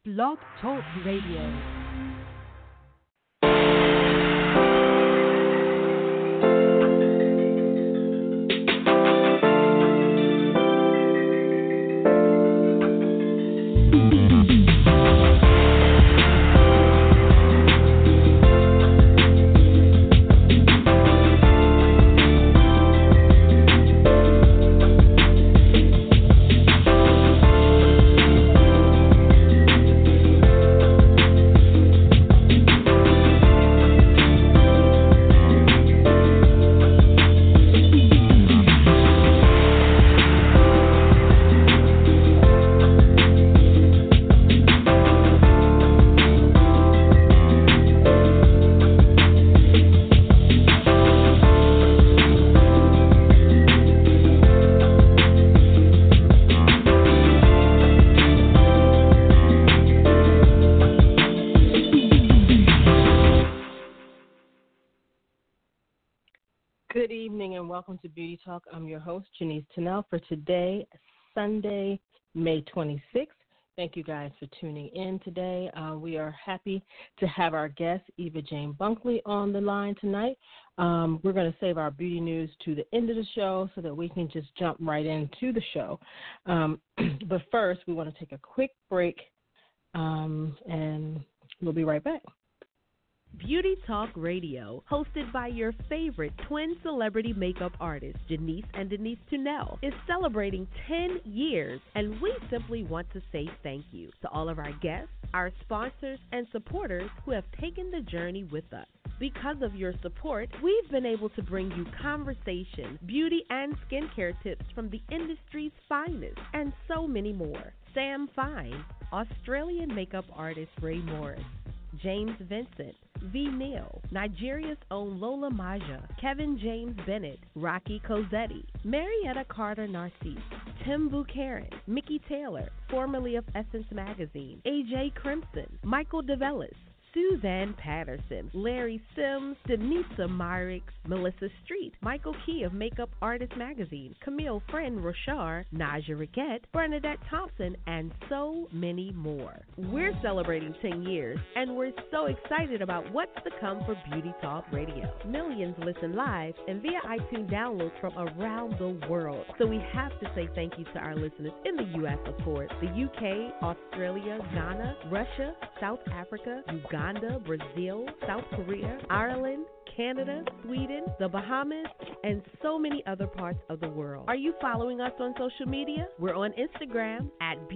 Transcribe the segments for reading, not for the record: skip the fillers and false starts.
Blog Talk Radio. Good evening and welcome to Beauty Talk. I'm your host, Janice Tennell, for today, Sunday, May 26th. Thank you guys for tuning in today. We are happy to have our guest, Eva Jane Bunkley, on the line tonight. We're going to save our beauty news to the end of the show so that we can just jump right into the show. But first, we want to take a quick break, and we'll be right back. Beauty Talk Radio, hosted by your favorite twin celebrity makeup artists, Janice and Denise Tunnell, is celebrating 10 years, and we simply want to say thank you to all of our guests, our sponsors, and supporters who have taken the journey with us. Because of your support, we've been able to bring you conversations, beauty and skincare tips from the industry's finest, and so many more. Sam Fine, Australian makeup artist Ray Morris, James Vincent, V. Neal, Nigeria's own Lola Maja, Kevin James Bennett, Rocky Cosetti, Marietta Carter Narcisse, Tim Buchanan, Mickey Taylor, formerly of Essence Magazine, AJ Crimson, Michael DeVellis, Suzanne Patterson, Larry Sims, Denisa Myricks, Melissa Street, Michael Key of Makeup Artist Magazine, Camille Friend Rochard, Naja Riquette, Bernadette Thompson, and so many more. We're celebrating 10 years, and we're so excited about what's to come for Beauty Talk Radio. Millions listen live and via iTunes downloads from around the world. So we have to say thank you to our listeners in the U.S., of course, the UK, Australia, Ghana, Russia, South Africa, Uganda, Brazil, South Korea, Ireland, Canada, Sweden, the Bahamas, and so many other parts of the world. Are you following us on social media? We're on Instagram at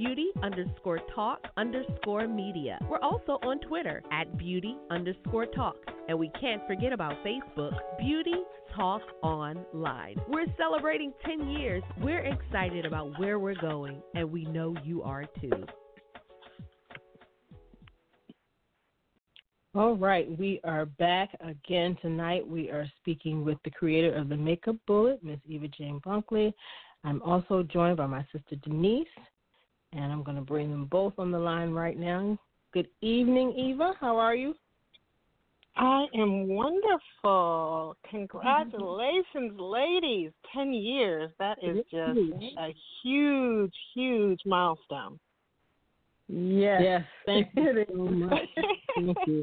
beauty_talk_media. We're also on Twitter at beauty_talk. And we can't forget about Facebook, Beauty Talk Online. We're celebrating 10 years. We're excited about where we're going, and we know you are too. All right, we are back again tonight. We are speaking with the creator of the Makeup Bullet, Miss Eva Jane Bunkley. I'm also joined by my sister Denise, and I'm going to bring them both on the line right now. Good evening, Eva. How are you? I am wonderful. Congratulations, ladies. 10 years. That is just a huge, huge milestone. Yes. Thank you so much. Thank you.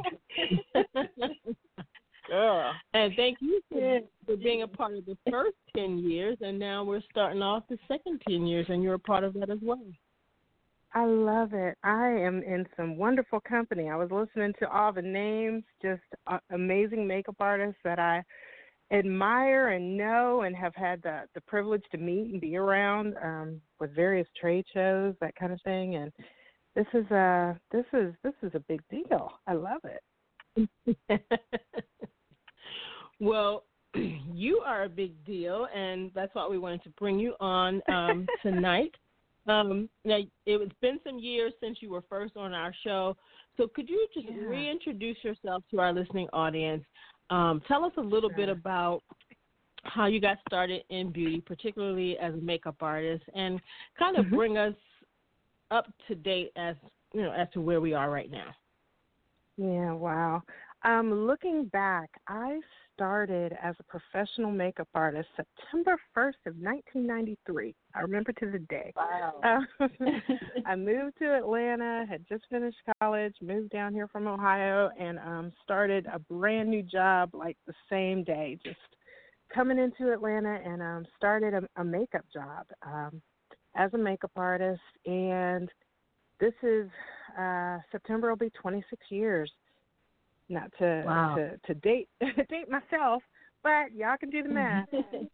Girl. And thank you for being a part of the first 10 years, and now we're starting off the second 10 years, and you're a part of that as well. I love it. I am in some wonderful company. I was listening to all the names, just amazing makeup artists that I admire and know and have had the privilege to meet and be around with various trade shows, that kind of thing. And this is a big deal. I love it. Well, you are a big deal, and that's why we wanted to bring you on tonight. Now, it's been some years since you were first on our show, so could you just reintroduce yourself to our listening audience? Tell us a little bit about how you got started in beauty, particularly as a makeup artist, and kind of bring us up to date as to where we are right now. Yeah, wow. Looking back, I started as a professional makeup artist September 1st of 1993. I remember to the day. Wow. I moved to Atlanta, had just finished college, moved down here from Ohio, and started a brand new job like the same day, just coming into Atlanta and started a makeup job as a makeup artist. And this is September will be 26 years. Not to date myself, but y'all can do the math.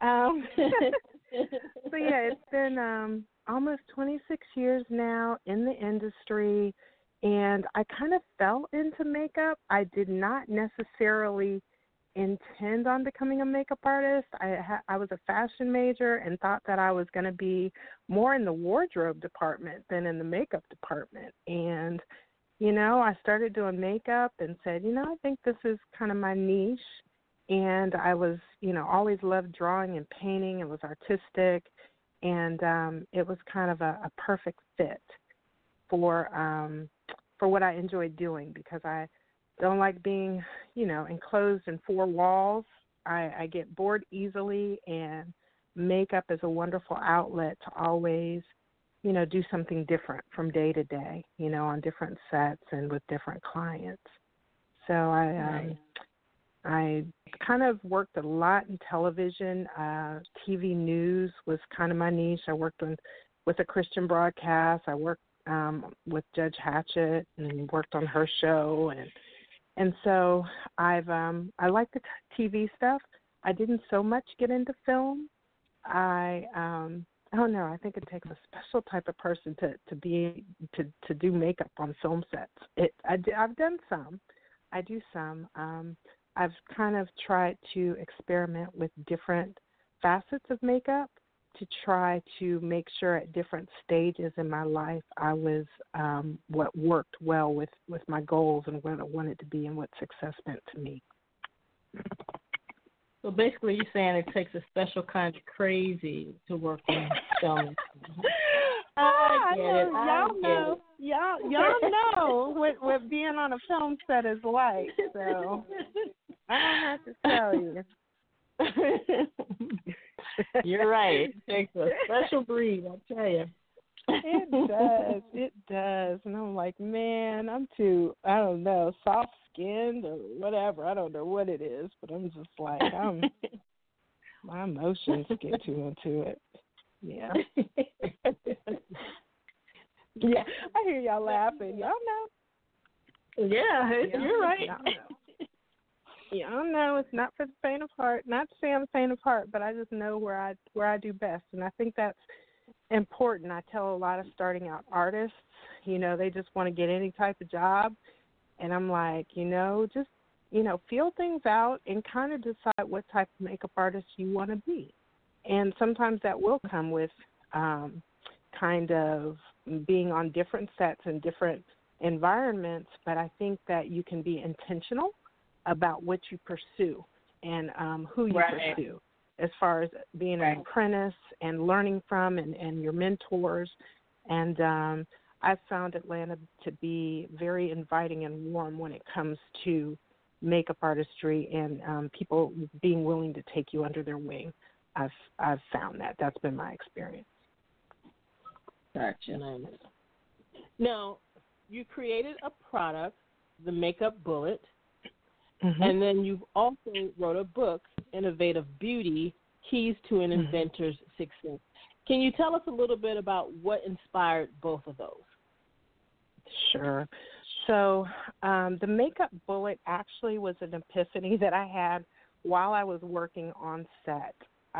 So yeah, it's been almost 26 years now in the industry, and I kind of fell into makeup. I did not necessarily intend on becoming a makeup artist. I was a fashion major and thought that I was going to be more in the wardrobe department than in the makeup department. And I started doing makeup and said, I think this is kind of my niche. And I was, always loved drawing and painting. It was artistic. And it was kind of a perfect fit for what I enjoyed doing, because I don't like being, enclosed in four walls. I get bored easily, and makeup is a wonderful outlet to always do something different from day to day, on different sets and with different clients. So I kind of worked a lot in television. TV news was kind of my niche. I worked with a Christian broadcast. I worked with Judge Hatchett and worked on her show, and so I like the TV stuff. I didn't so much get into film. I don't know. I think it takes a special type of person to do makeup on film sets. I've done some. I do some. I've kind of tried to experiment with different facets of makeup to try to make sure at different stages in my life I was what worked well with my goals and what I wanted to be and what success meant to me. So basically, you're saying it takes a special kind of crazy to work on film. I get it. Y'all know what being on a film set is like. So I don't have to tell you. You're right. It takes a special breed, I tell you. It does. And I'm like, man, I'm too, I don't know, soft-skinned or whatever. I don't know what it is, but I'm just like, my emotions get too into it. Yeah. Yeah, I hear y'all laughing. Y'all know. Yeah, you're right. Y'all know it's not for the faint of heart. Not to say I'm faint of heart, but I just know where I do best, and I think that's important. I tell a lot of starting out artists, they just want to get any type of job, and I'm like, just feel things out and kind of decide what type of makeup artist you want to be. And sometimes that will come with kind of being on different sets and different environments, but I think that you can be intentional about what you pursue and who you pursue, as far as being an apprentice and learning from and your mentors. And I've found Atlanta to be very inviting and warm when it comes to makeup artistry and people being willing to take you under their wing. I've found that. That's been my experience. Gotcha. Now, you created a product, the Makeup Bullet, and then you've also wrote a book, Innovative Beauty, Keys to an Inventor's Success. Can you tell us a little bit about what inspired both of those? Sure. So the Makeup Bullet actually was an epiphany that I had while I was working on set.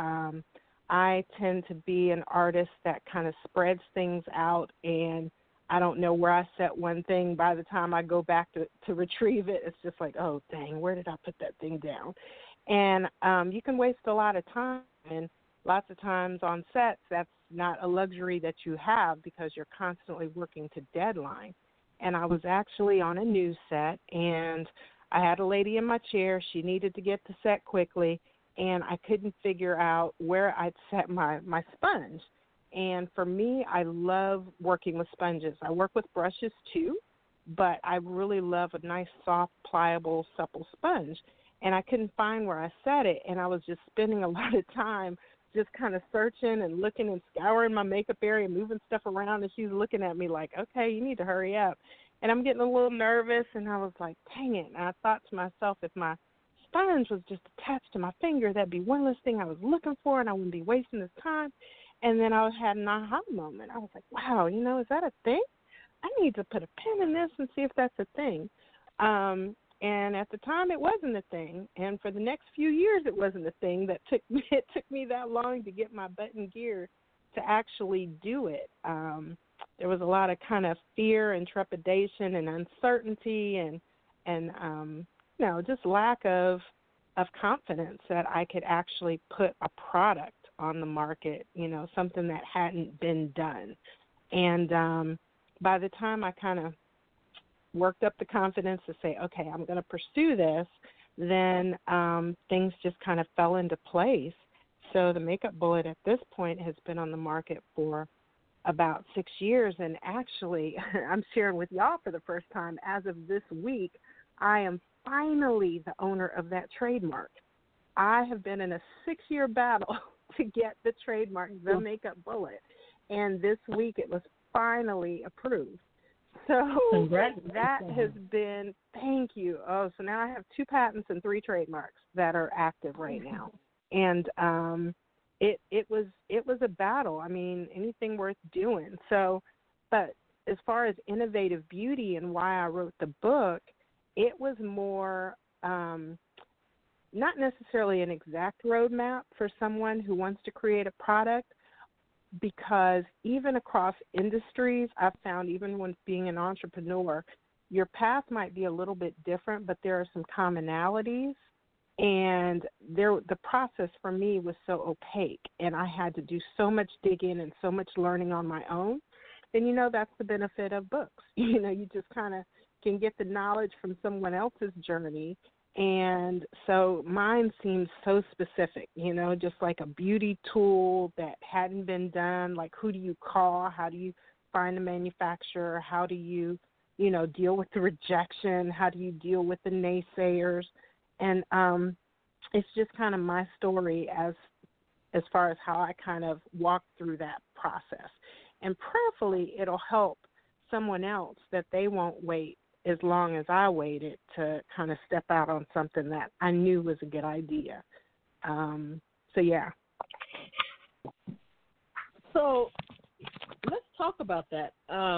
I tend to be an artist that kind of spreads things out, and I don't know where I set one thing. By the time I go back to retrieve it, it's just like, oh, dang, where did I put that thing down? And you can waste a lot of time, and lots of times on sets, that's not a luxury that you have because you're constantly working to deadline. And I was actually on a news set, and I had a lady in my chair. She needed to get to set quickly, and I couldn't figure out where I'd set my sponge. And for me, I love working with sponges. I work with brushes too, but I really love a nice, soft, pliable, supple sponge. And I couldn't find where I set it, and I was just spending a lot of time just kind of searching and looking and scouring my makeup area, moving stuff around, and she's looking at me like, okay, you need to hurry up. And I'm getting a little nervous, and I was like, dang it. And I thought to myself, if my sponge was just attached to my finger, that'd be one less thing I was looking for, and I wouldn't be wasting this time. And then I had an aha moment. I was like, wow, is that a thing? I need to put a pin in this and see if that's a thing. And at the time, it wasn't a thing. And for the next few years, it wasn't a thing. It took me that long to get my butt in gear to actually do it. There was a lot of kind of fear and trepidation and uncertainty and just lack of confidence that I could actually put a product on the market, something that hadn't been done. And by the time I kind of worked up the confidence to say, okay, I'm going to pursue this, then things just kind of fell into place. So the Makeup Bullet at this point has been on the market for about 6 years. And actually, I'm sharing with y'all for the first time, as of this week, I am finally the owner of that trademark. I have been in a 6-year battle to get the trademark, the Makeup Bullet. And this week it was finally approved. So that has been, thank you. Oh, so now I have 2 patents and 3 trademarks that are active right now. And it was a battle. I mean, anything worth doing. So, but as far as innovative beauty and why I wrote the book, it was more not necessarily an exact roadmap for someone who wants to create a product, because even across industries, I've found, even when being an entrepreneur, your path might be a little bit different, but there are some commonalities. And the process for me was so opaque, and I had to do so much digging and so much learning on my own. And, that's the benefit of books. You just kind of can get the knowledge from someone else's journey. And so mine seems so specific, just like a beauty tool that hadn't been done. Like, who do you call? How do you find a manufacturer? How do you, deal with the rejection? How do you deal with the naysayers? And it's just kind of my story as far as how I kind of walked through that process. And prayerfully, it'll help someone else that they won't wait as long as I waited to kind of step out on something that I knew was a good idea. So, yeah. So let's talk about that.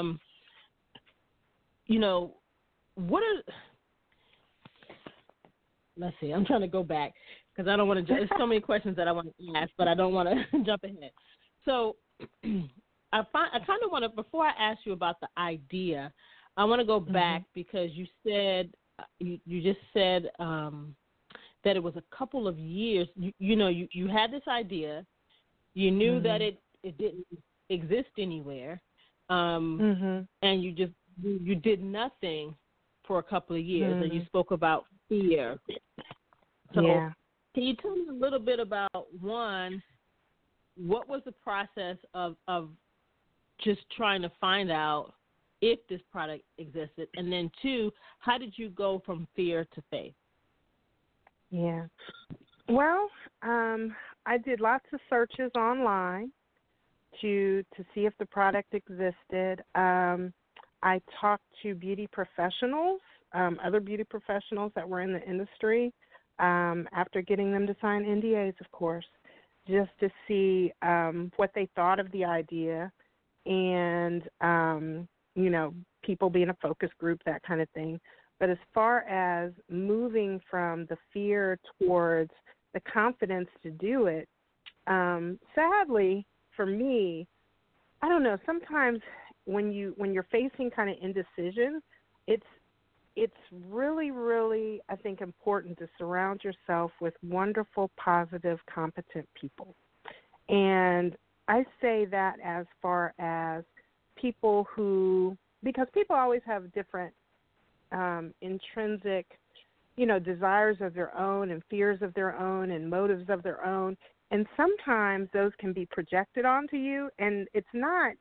Let's see, I'm trying to go back because I don't want to, there's so many questions that I want to ask, but I don't want to jump ahead. So I kind of want to, before I ask you about the idea, I want to go back because you said you just said that it was a couple of years. You had this idea, you knew that it didn't exist anywhere, and you did nothing for a couple of years, and you spoke about fear. So can you tell me a little bit about, one, what was the process of just trying to find out if this product existed, and then 2, how did you go from fear to faith? Yeah. Well, I did lots of searches online to see if the product existed. I talked to beauty professionals, other beauty professionals that were in the industry, after getting them to sign NDAs, of course, just to see what they thought of the idea, and people being a focus group, that kind of thing. But as far as moving from the fear towards the confidence to do it, sadly for me, I don't know, sometimes when you're facing kind of indecision, it's really, really, I think, important to surround yourself with wonderful, positive, competent people. And I say that as far as people who, because people always have different intrinsic, desires of their own and fears of their own and motives of their own. And sometimes those can be projected onto you, and it's not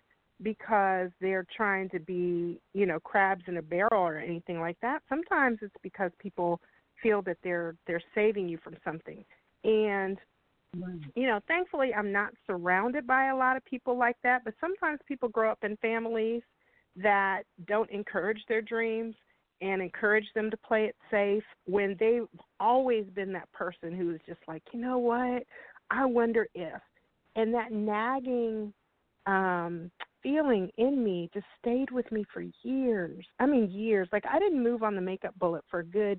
because they're trying to be, you know, crabs in a barrel or anything like that. Sometimes it's because people feel that they're saving you from something. And, you know, thankfully I'm not surrounded by a lot of people like that, but sometimes people grow up in families that don't encourage their dreams and encourage them to play it safe when they've always been that person who is just like, you know what, I wonder if. And that nagging feeling in me just stayed with me for years. I mean, years. Like, I didn't move on the makeup bullet for a good,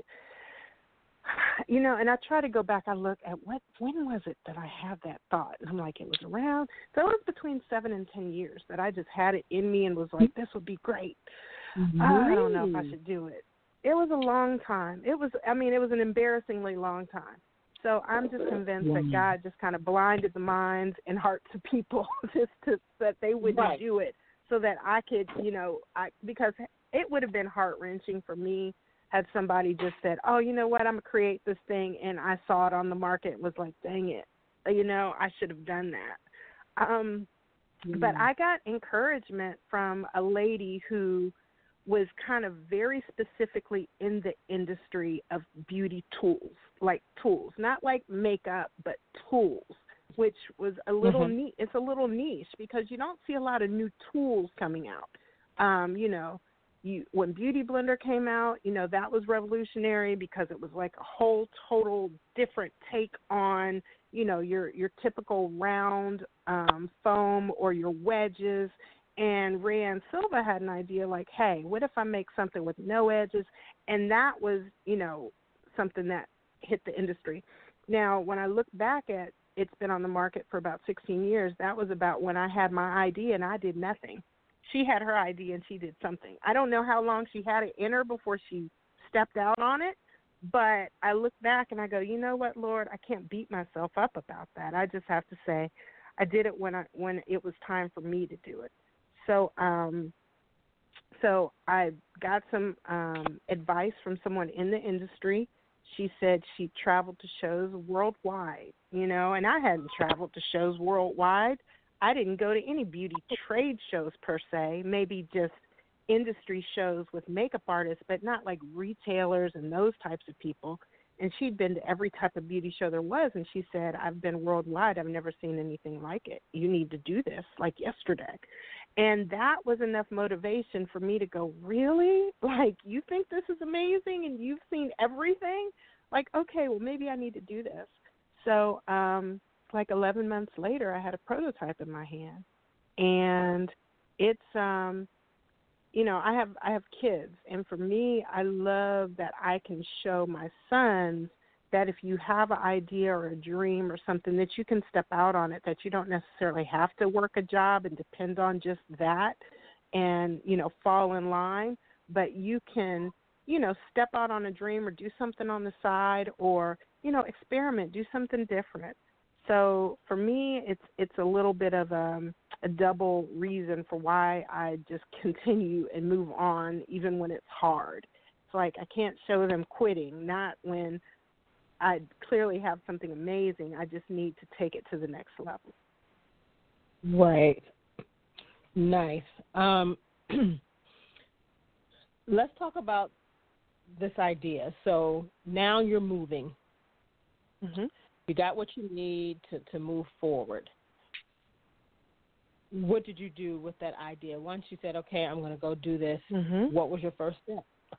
you know, and I try to go back. I look at when was it that I had that thought? And I'm like, it was around, so it was between 7 and 10 years that I just had it in me and was like, this would be great. I don't know if I should do it. It was a long time. It was an embarrassingly long time. So I'm just convinced that God just kind of blinded the minds and hearts of people just that they wouldn't do it, so that I could, you know, because it would have been heart-wrenching for me had somebody just said, oh, you know what, I'm going to create this thing, and I saw it on the market and was like, dang it, you know, I should have done that. But I got encouragement from a lady who was kind of very specifically in the industry of beauty tools, like tools, not like makeup, but tools, which was a little neat. It's a little niche because you don't see a lot of new tools coming out. You know, when Beauty Blender came out, you know, that was revolutionary because it was like a whole total different take on, you know, your typical round foam or your wedges. And Rayanne Silva had an idea like, hey, what if I make something with no edges? And that was, you know, something that hit the industry. Now, when I look back at it's been on the market for about 16 years, that was about when I had my idea and I did nothing. She had her idea and she did something. I don't know how long she had it in her before she stepped out on it, but I look back and I go, you know what, Lord, I can't beat myself up about that. I just have to say I did it when it was time for me to do it. So I got some advice from someone in the industry. She said she traveled to shows worldwide, you know, and I hadn't traveled to shows worldwide. I didn't go to any beauty trade shows per se, maybe just industry shows with makeup artists, but not like retailers and those types of people. And she'd been to every type of beauty show there was, and she said, I've been worldwide. I've never seen anything like it. You need to do this, like yesterday. And that was enough motivation for me to go, really? Like, you think this is amazing and you've seen everything? Like, okay, well, maybe I need to do this. So like 11 months later, I had a prototype in my hand. And it's you know, I have kids, and for me, I love that I can show my sons that if you have an idea or a dream or something, that you can step out on it, that you don't necessarily have to work a job and depend on just that and, you know, fall in line, but you can, you know, step out on a dream or do something on the side or, you know, experiment, do something different. So for me, it's a little bit of a double reason for why I just continue and move on even when it's hard. It's like I can't show them quitting, not when I clearly have something amazing. I just need to take it to the next level. Right. Nice. Let's talk about this idea. So now you're moving. Mm-hmm. You got what you need to move forward. What did you do with that idea? Once you said, okay, I'm going to go do this, what was your first step?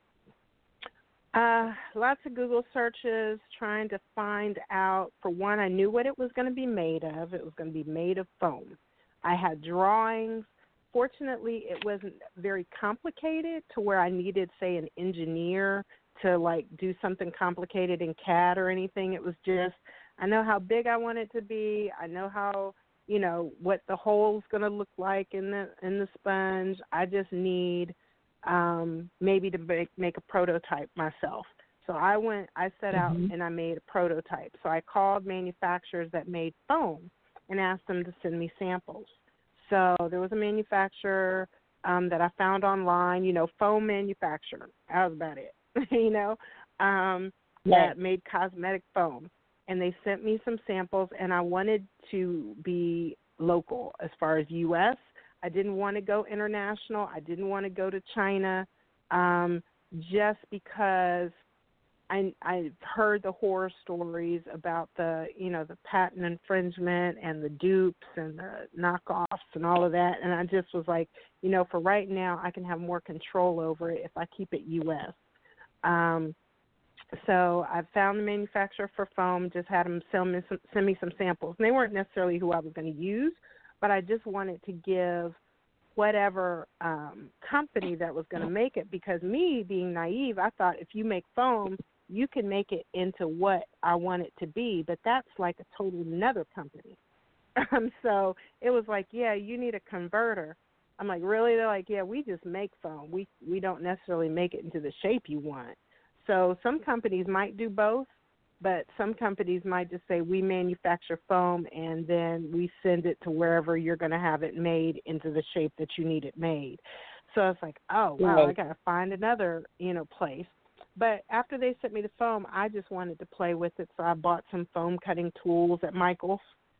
Lots of Google searches, trying to find out, for one, I knew what it was going to be made of. It was going to be made of foam. I had drawings. Fortunately, it wasn't very complicated to where I needed, say, an engineer to, like, do something complicated in CAD or anything. It was just, I know how big I want it to be. I know how, you know, what the hole's going to look like in the sponge. I just need maybe to make a prototype myself. So I set out and I made a prototype. So I called manufacturers that made foam and asked them to send me samples. So there was a manufacturer that I found online, you know, foam manufacturer. That was about it, you know, that made cosmetic foam. And they sent me some samples, and I wanted to be local as far as U.S. I didn't want to go international. I didn't want to go to China, just because I've heard the horror stories about the patent infringement and the dupes and the knockoffs and all of that. And I just was like, for right now, I can have more control over it if I keep it U.S. So I found the manufacturer for foam, just had them send me some samples. And they weren't necessarily who I was going to use, but I just wanted to give whatever company that was going to make it, because me being naive, I thought if you make foam, you can make it into what I want it to be, but that's like a total another company. So it was like, yeah, you need a converter. I'm like, really? They're like, yeah, we just make foam. We don't necessarily make it into the shape you want. So some companies might do both, but some companies might just say we manufacture foam and then we send it to wherever you're going to have it made into the shape that you need it made. So I was like, oh, wow, Right. I got to find another, place. But after they sent me the foam, I just wanted to play with it, so I bought some foam cutting tools at Michael's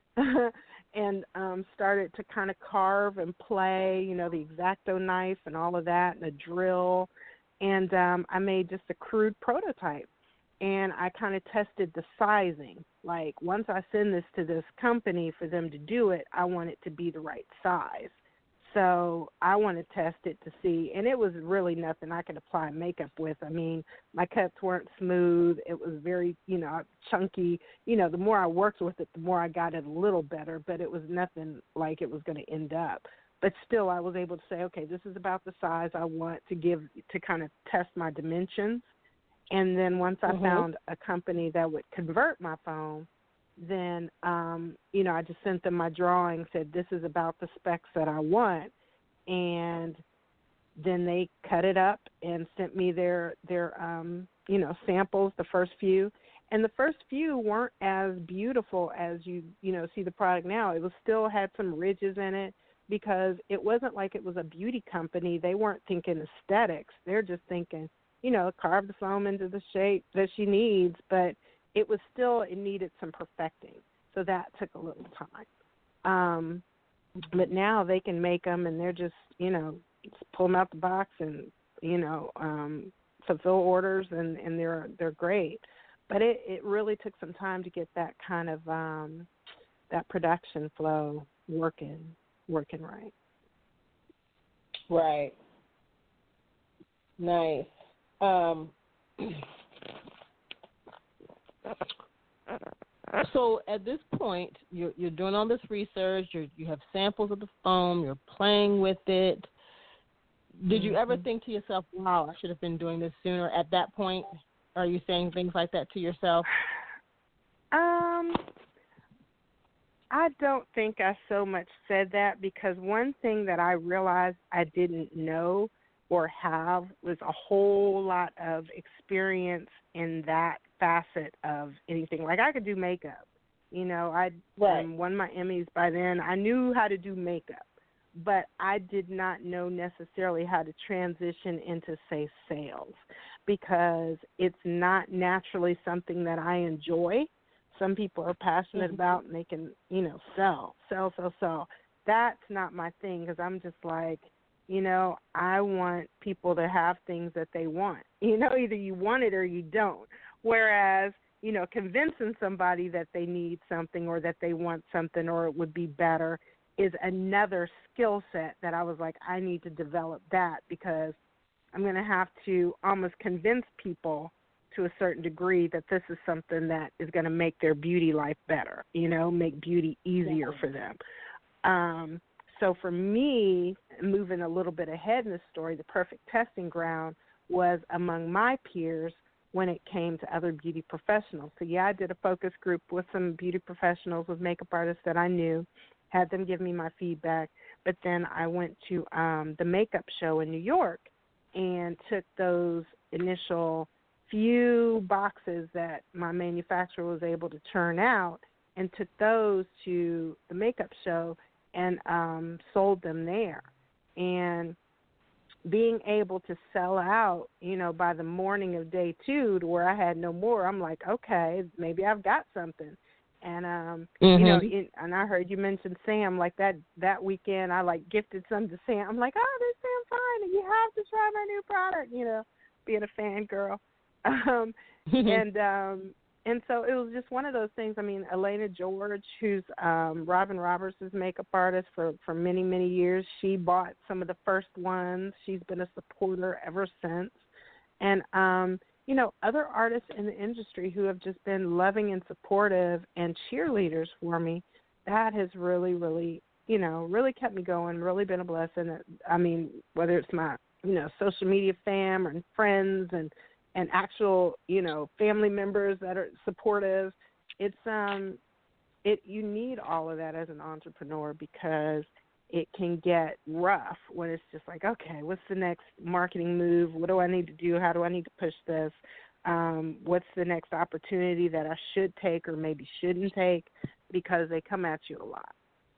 and started to kind of carve and play, the X-Acto knife and all of that, and a drill. And I made just a crude prototype, and I kind of tested the sizing. Like, once I send this to this company for them to do it, I want it to be the right size. So I want to test it to see, and it was really nothing I could apply makeup with. I mean, my cuts weren't smooth. It was very, chunky. The more I worked with it, the more I got it a little better, but it was nothing like it was going to end up. But still, I was able to say, okay, this is about the size I want to kind of test my dimensions. And then once I found a company that would convert my foam, then, I just sent them my drawing, said this is about the specs that I want, and then they cut it up and sent me their samples, the first few. And the first few weren't as beautiful as you see the product now. It was still had some ridges in it, because it wasn't like it was a beauty company. They weren't thinking aesthetics. They're just thinking, carve the foam into the shape that she needs, but it needed some perfecting. So that took a little time. But now they can make them, and they're just pull them out the box and, fulfill orders, and they're great. But it really took some time to get that kind of, that production flow working right. Right. Nice. So at this point, you're doing all this research. You have samples of the foam. You're playing with it. Did you ever think to yourself, "Wow, I should have been doing this sooner"? At that point, are you saying things like that to yourself? I don't think I so much said that, because one thing that I realized I didn't know or have was a whole lot of experience in that facet of anything. Like, I could do makeup. I'd won my Emmys by then. I knew how to do makeup, but I did not know necessarily how to transition into, say, sales, because it's not naturally something that I enjoy. Some people are passionate about, and they can, sell. That's not my thing, because I'm just like, I want people to have things that they want. Either you want it or you don't. Whereas, convincing somebody that they need something or that they want something or it would be better is another skill set that I was like, I need to develop that, because I'm going to have to almost convince people to a certain degree that this is something that is going to make their beauty life better, make beauty easier for them. So for me, moving a little bit ahead in the story, the perfect testing ground was among my peers when it came to other beauty professionals. So, I did a focus group with some beauty professionals, with makeup artists that I knew, had them give me my feedback. But then I went to the makeup show in New York and took those initial few boxes that my manufacturer was able to churn out and took those to the makeup show and sold them there. And being able to sell out, by the morning of day 2 to where I had no more, I'm like, okay, maybe I've got something. And Mm-hmm. and I heard you mention Sam. Like that weekend, I like gifted some to Sam. I'm like, oh, this Sam's fine, and you have to try my new product. Being a fangirl. And so it was just one of those things. I mean, Elena George, who's Robin Roberts' makeup artist for many, many years, she bought some of the first ones. She's been a supporter ever since. And, other artists in the industry who have just been loving and supportive and cheerleaders for me, that has really, really, really kept me going, really been a blessing. I mean, whether it's my, social media fam and friends and actual, family members that are supportive, it's you need all of that as an entrepreneur because it can get rough when it's just like, okay, what's the next marketing move? What do I need to do? How do I need to push this? What's the next opportunity that I should take or maybe shouldn't take? Because they come at you a lot.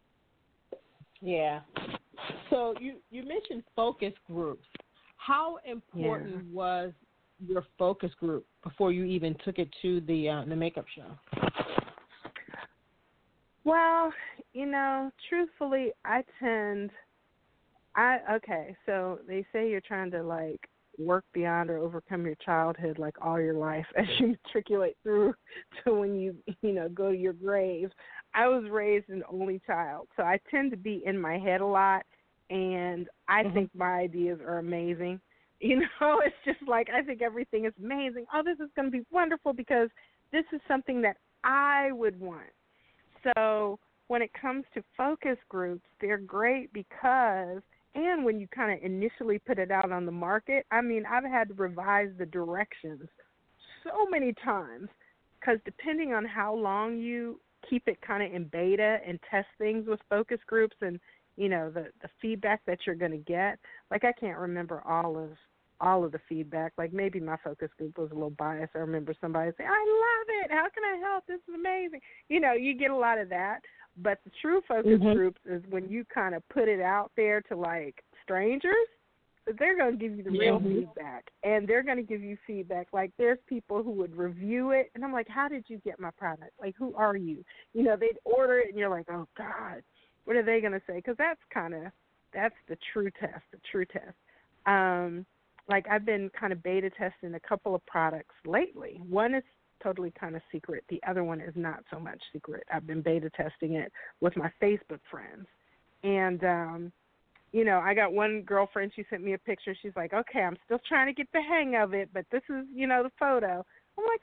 Yeah. So you mentioned focus groups. How important was your focus group before you even took it to the makeup show? Well, truthfully, so they say you're trying to like work beyond or overcome your childhood like all your life as you matriculate through to when you go to your grave. I was raised an only child, so I tend to be in my head a lot, and I think my ideas are amazing. It's just like I think everything is amazing. Oh, this is going to be wonderful because this is something that I would want. So when it comes to focus groups, they're great because, and when you kind of initially put it out on the market, I mean, I've had to revise the directions so many times because depending on how long you keep it kind of in beta and test things with focus groups and, the feedback that you're going to get, like I can't remember all of the feedback. Like maybe my focus group was a little biased. I remember somebody saying, I love it. How can I help? This is amazing. You get a lot of that. But the true focus groups is when you kind of put it out there to like strangers, they're going to give you the real feedback. And they're going to give you feedback. Like there's people who would review it. And I'm like, how did you get my product? Like, who are you? They'd order it and you're like, oh, God, what are they going to say? Because that's the true test. Like I've been kind of beta testing a couple of products lately. One is totally kind of secret. The other one is not so much secret. I've been beta testing it with my Facebook friends. And, I got one girlfriend, she sent me a picture. She's like, okay, I'm still trying to get the hang of it, but this is, the photo. I'm like,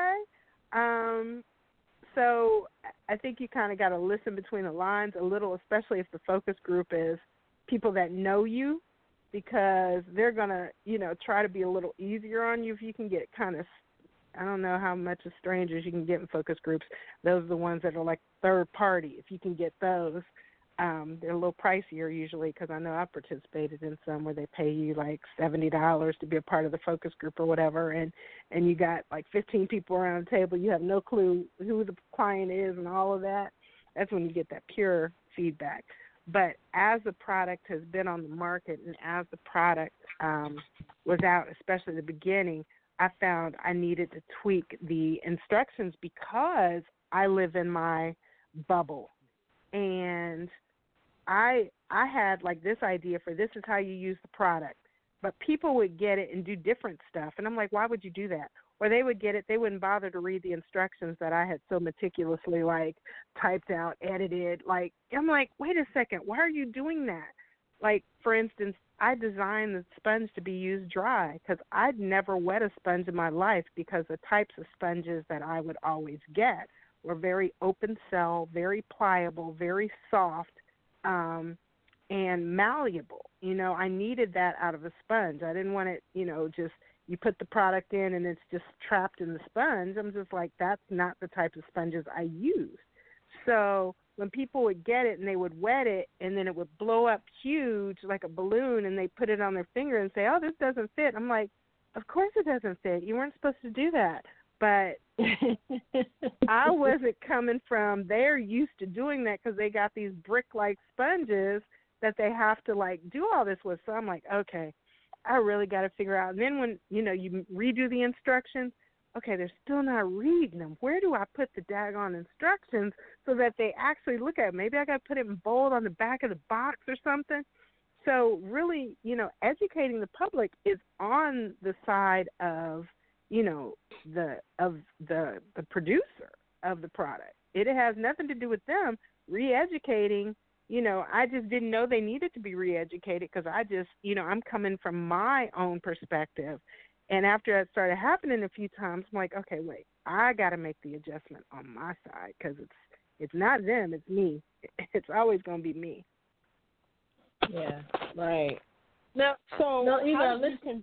okay. So I think you kind of got to listen between the lines a little, especially if the focus group is people that know you, because they're going to, try to be a little easier on you if you can get kind of, I don't know how much of strangers you can get in focus groups. Those are the ones that are like third party. If you can get those, they're a little pricier usually because I know I've participated in some where they pay you like $70 to be a part of the focus group or whatever, and you got like 15 people around the table. You have no clue who the client is and all of that. That's when you get that pure feedback. But as the product has been on the market and as the product was out, especially the beginning, I found I needed to tweak the instructions because I live in my bubble. And I had like this idea for this is how you use the product. But people would get it and do different stuff. And I'm like, why would you do that? Or they would get it, they wouldn't bother to read the instructions that I had so meticulously like typed out, edited. Like, I'm like, wait a second, why are you doing that? Like, for instance, I designed the sponge to be used dry because I'd never wet a sponge in my life because the types of sponges that I would always get were very open cell, very pliable, very soft, and malleable. I needed that out of a sponge. I didn't want it, just you put the product in and it's just trapped in the sponge. I'm just like, that's not the type of sponges I use. So when people would get it and they would wet it and then it would blow up huge like a balloon and they put it on their finger and say, oh, this doesn't fit. I'm like, of course it doesn't fit. You weren't supposed to do that. But I wasn't coming from, they're used to doing that because they got these brick-like sponges that they have to, like, do all this with. So I'm like, okay, I really got to figure out. And then when, you redo the instructions, okay, they're still not reading them. Where do I put the daggone instructions so that they actually look at it? Maybe I got to put it in bold on the back of the box or something. So really, educating the public is on the side of, the producer of the product. It has nothing to do with them re-educating. I just didn't know they needed to be re-educated because I just, I'm coming from my own perspective. And after that started happening a few times, I'm like, okay, wait, I got to make the adjustment on my side because it's not them, it's me. It's always going to be me. Yeah, right. Now, Eva, listen.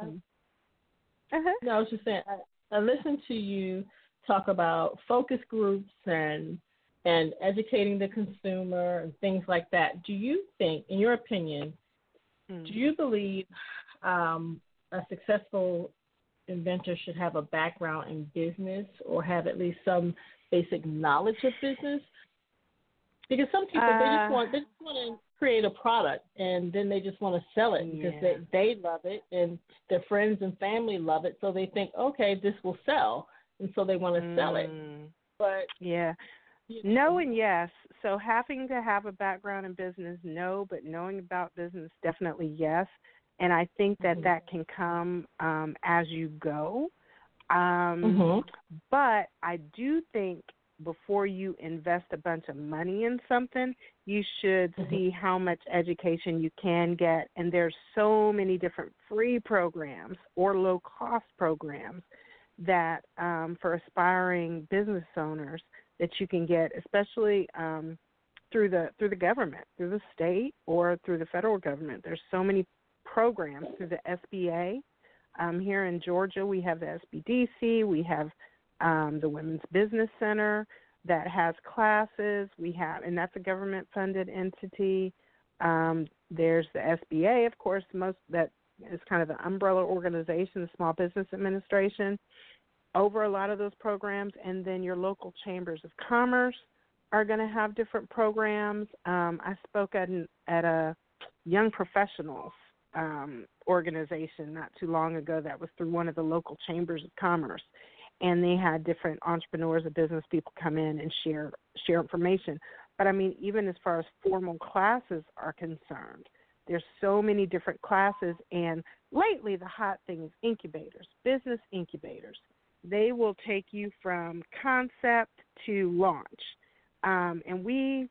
No, I was just saying, I listened to you talk about focus groups and educating the consumer and things like that. Do you think, in your opinion, do you believe a successful inventor should have a background in business or have at least some basic knowledge of business? Because some people they just want to create a product and then they just want to sell it because they love it and their friends and family love it, so they think, okay, this will sell, and so they want to sell it. But no and yes. So having to have a background in business, no, but knowing about business, definitely yes. And I think that can come as you go. But I do think before you invest a bunch of money in something, you should see how much education you can get. And there's so many different free programs or low-cost programs that for aspiring business owners that you can get, especially through the government, through the state or through the federal government. There's so many programs through the SBA. Here in Georgia, we have the SBDC. We have the Women's Business Center that has classes. And that's a government-funded entity. There's the SBA, of course, that is kind of the umbrella organization, the Small Business Administration, over a lot of those programs. And then your local chambers of commerce are going to have different programs. I spoke at a young professionals organization not too long ago that was through one of the local chambers of commerce, and they had different entrepreneurs and business people come in and share information. But I mean, even as far as formal classes are concerned, there's so many different classes, and lately the hot thing is incubators, business incubators. They will take you from concept to launch. And we,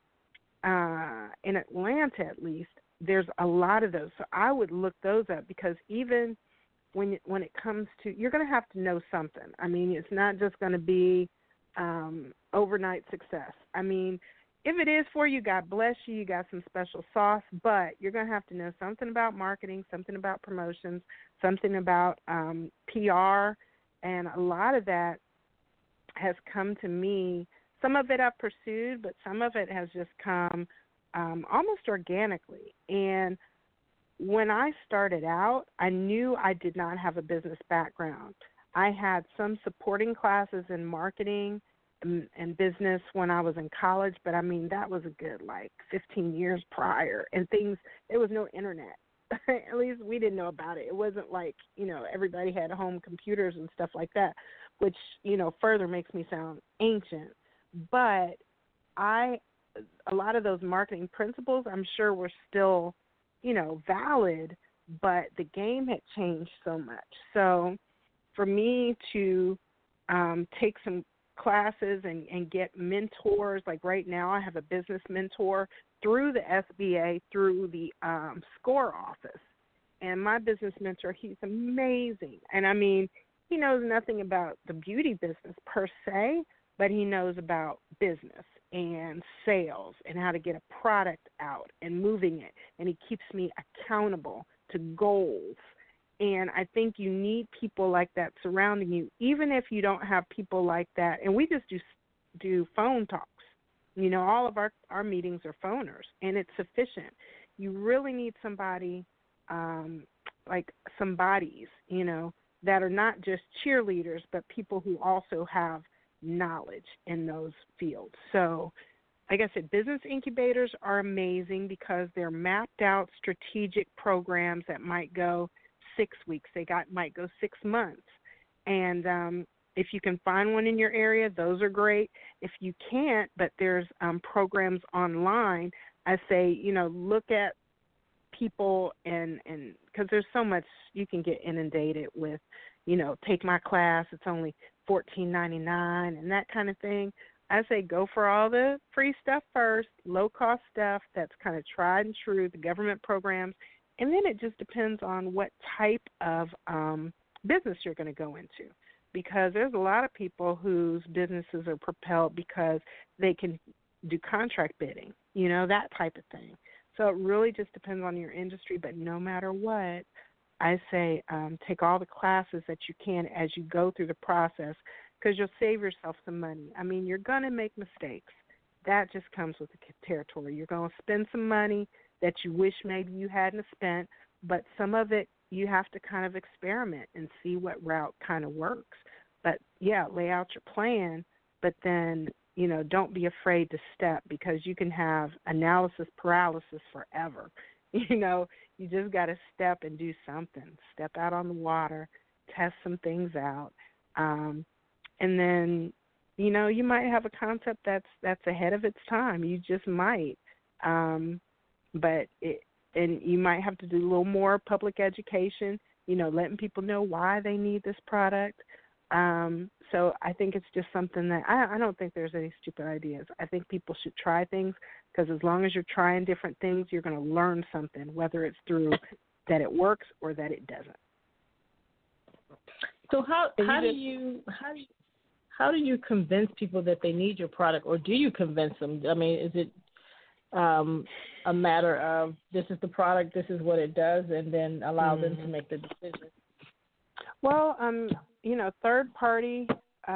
in Atlanta at least, there's a lot of those. So I would look those up because even when it comes to, you're going to have to know something. I mean, it's not just going to be overnight success. I mean, if it is for you, God bless you, you got some special sauce, but you're going to have to know something about marketing, something about promotions, something about PR, and a lot of that has come to me. Some of it I've pursued, but some of it has just come almost organically. And when I started out, I knew I did not have a business background. I had some supporting classes in marketing and business when I was in college, but I mean, that was a good 15 years prior, and there was no internet. At least we didn't know about it. It wasn't like, everybody had home computers and stuff like that, which, further makes me sound ancient. But a lot of those marketing principles, I'm sure, were still, valid, but the game had changed so much. So for me to take some classes and get mentors, like right now I have a business mentor through the SBA, through the SCORE office. And my business mentor, he's amazing. And I mean, he knows nothing about the beauty business per se, but he knows about business and sales and how to get a product out and moving it. And he keeps me accountable to goals. And I think you need people like that surrounding you, even if you don't have people like that. And we just do phone talks. All of our meetings are phoners, and it's sufficient. You really need somebody, like some bodies, that are not just cheerleaders, but people who also have knowledge in those fields. So, like I said, business incubators are amazing because they're mapped out strategic programs that might go 6 weeks. Might go 6 months. And If you can find one in your area, those are great. If you can't, but there's programs online, I say, look at people and because there's so much you can get inundated with, take my class, it's only $14.99 and that kind of thing. I say go for all the free stuff first, low-cost stuff that's kind of tried and true, the government programs, and then it just depends on what type of business you're going to go into, because there's a lot of people whose businesses are propelled because they can do contract bidding, that type of thing. So it really just depends on your industry, but no matter what, I say take all the classes that you can as you go through the process, because you'll save yourself some money. I mean, you're going to make mistakes. That just comes with the territory. You're going to spend some money that you wish maybe you hadn't spent, but some of it you have to kind of experiment and see what route kind of works. But, yeah, lay out your plan, but then, don't be afraid to step, because you can have analysis paralysis forever. You just got to step and do something. Step out on the water, test some things out. And then, you might have a concept that's ahead of its time. You just might. And you might have to do a little more public education, letting people know why they need this product. So I think it's just something that I don't think there's any stupid ideas. I think people should try things, because as long as you're trying different things, you're going to learn something, whether it's through that it works or that it doesn't. So how do you convince people that they need your product, or do you convince them? I mean, is it a matter of this is the product, this is what it does, and then allow them to make the decision? Well, third party,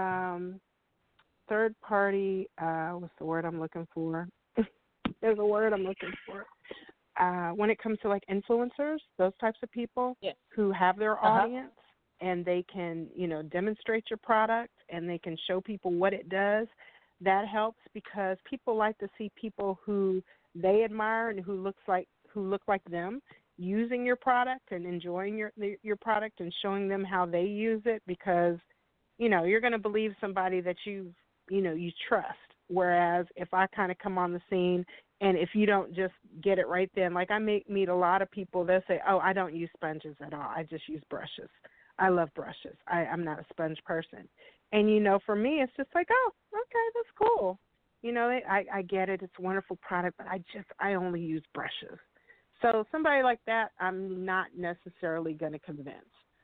what's the word I'm looking for? There's a word I'm looking for. When it comes to like influencers, those types of people who have their audience and they can, demonstrate your product and they can show people what it does, that helps, because people like to see people who they admire and who look like them using your product and enjoying your product and showing them how they use it, because you're going to believe somebody that you trust. Whereas if I kind of come on the scene and if you don't just get it right then, like I meet a lot of people, they'll say, oh, I don't use sponges at all, I just use brushes. I love brushes. I'm not a sponge person. And, for me, it's just like, oh, okay, that's cool. I get it. It's a wonderful product, but I only use brushes. So somebody like that, I'm not necessarily going to convince.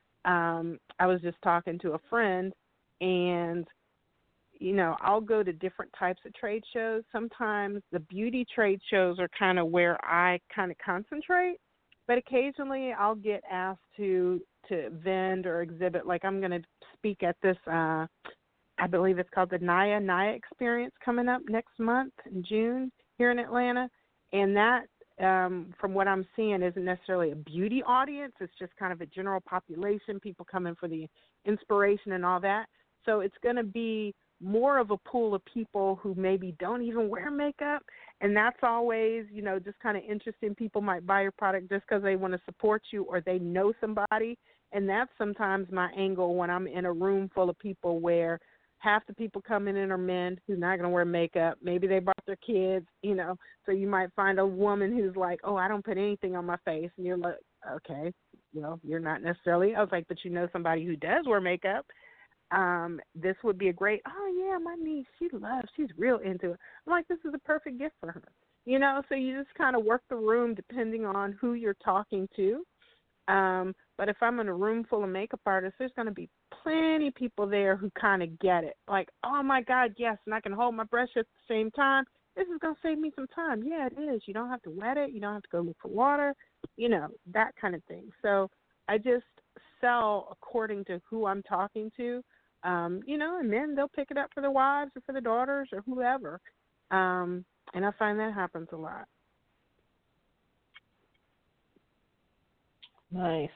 I was just talking to a friend, and, I'll go to different types of trade shows. Sometimes the beauty trade shows are kind of where I kind of concentrate, but occasionally I'll get asked to vend or exhibit. Like I'm going to speak at this, I believe it's called the Naya Experience, coming up next month in June here in Atlanta. And that, from what I'm seeing, isn't necessarily a beauty audience. It's just kind of a general population, people coming for the inspiration and all that. So it's going to be more of a pool of people who maybe don't even wear makeup. And that's always, just kind of interesting. People might buy your product just because they want to support you or they know somebody. And that's sometimes my angle when I'm in a room full of people where half the people coming in are men who's not going to wear makeup. Maybe they brought their kids, So you might find a woman who's like, oh, I don't put anything on my face. And you're like, okay, well, you're not necessarily. I was like, but somebody who does wear makeup. This would be a great, oh, yeah, my niece, she's real into it. I'm like, this is a perfect gift for her. So you just kind of work the room depending on who you're talking to. But if I'm in a room full of makeup artists, there's going to be plenty of people there who kind of get it. Like, oh, my God, yes, and I can hold my brush at the same time. This is going to save me some time. Yeah, it is. You don't have to wet it. You don't have to go look for water, that kind of thing. So I just sell according to who I'm talking to, and then they'll pick it up for their wives or for their daughters or whoever. And I find that happens a lot. Nice.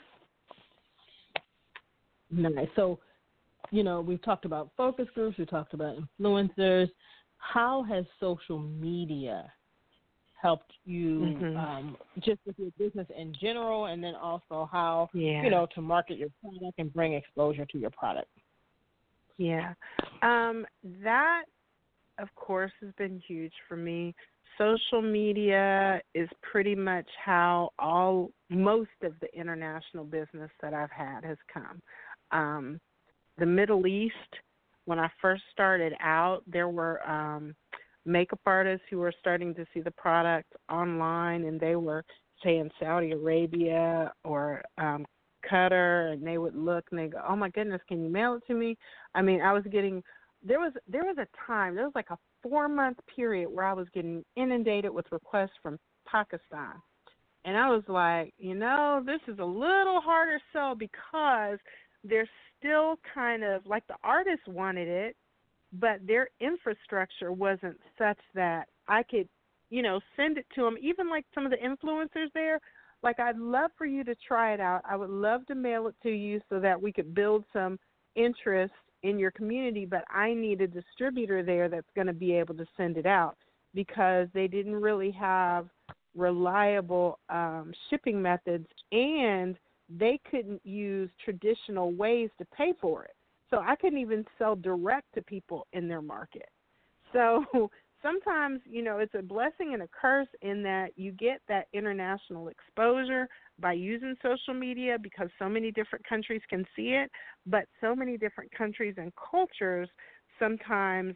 So, we've talked about focus groups, we've talked about influencers. How has social media helped you just with your business in general, and then also how, to market your product and bring exposure to your product? Yeah. That, of course, has been huge for me. Social media is pretty much how most of the international business that I've had has come. Um, the Middle East, when I first started out, there were makeup artists who were starting to see the product online, and they were, say, in Saudi Arabia or Qatar, and they would look and they go, "Oh my goodness, can you mail it to me?" I mean, I was getting there was a time, there was like a 4-month period where I was getting inundated with requests from Pakistan. And I was like, this is a little harder sell because they're still kind of like the artists wanted it, but their infrastructure wasn't such that I could, send it to them. Even like some of the influencers there, like I'd love for you to try it out. I would love to mail it to you so that we could build some interest in your community, but I need a distributor there that's going to be able to send it out because they didn't really have reliable shipping methods, and they couldn't use traditional ways to pay for it. So I couldn't even sell direct to people in their market. So sometimes, it's a blessing and a curse in that you get that international exposure by using social media because so many different countries can see it, but so many different countries and cultures sometimes,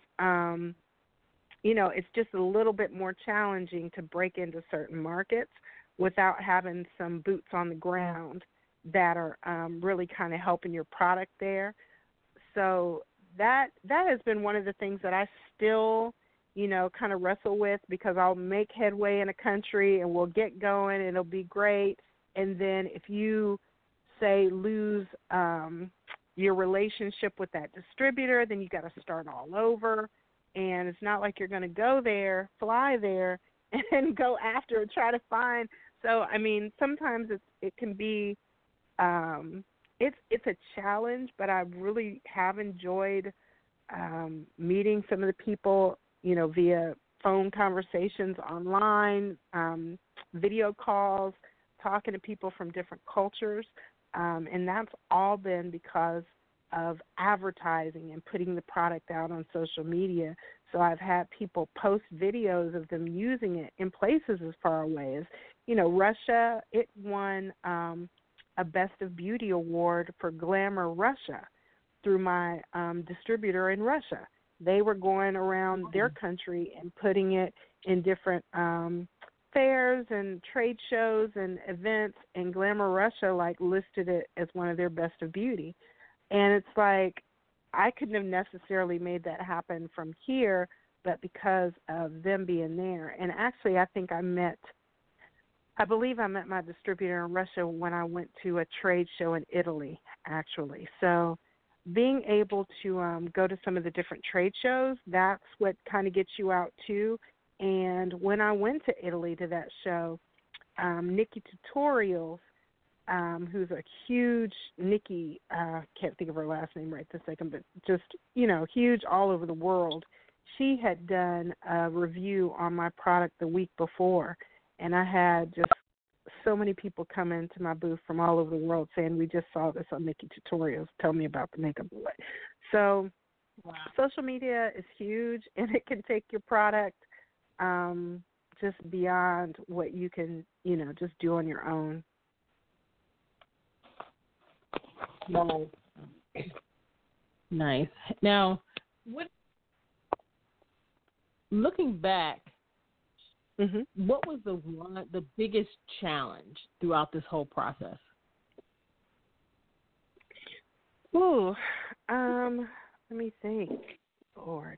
it's just a little bit more challenging to break into certain markets without having some boots on the ground that are really kind of helping your product there. So that has been one of the things that I still, kind of wrestle with because I'll make headway in a country and we'll get going and it'll be great. And then if you, say, lose your relationship with that distributor, then you got to start all over. And it's not like you're going to go there, fly there, and go after and try to find. So, I mean, sometimes it can be it's a challenge, but I really have enjoyed meeting some of the people, via phone conversations online, video calls, talking to people from different cultures, and that's all been because of advertising and putting the product out on social media. So I've had people post videos of them using it in places as far away as, Russia. It won a Best of Beauty award for Glamour Russia through my distributor in Russia. They were going around their country and putting it in different fairs and trade shows and events, and Glamour Russia listed it as one of their Best of Beauty. And it's like I couldn't have necessarily made that happen from here, but because of them being there. And actually, I believe I met my distributor in Russia when I went to a trade show in Italy, actually. So being able to go to some of the different trade shows, that's what kind of gets you out too. And when I went to Italy to that show, Nikki Tutorials, who's a huge Nikki, can't think of her last name right this second, but just, huge all over the world. She had done a review on my product the week before, and I had just so many people come into my booth from all over the world saying, "We just saw this on Nikki Tutorials. Tell me about the makeup boy." So social media is huge, and it can take your product just beyond what you can, just do on your own. Nice. Now, looking back, what was the biggest challenge throughout this whole process? Ooh, let me think. Lord.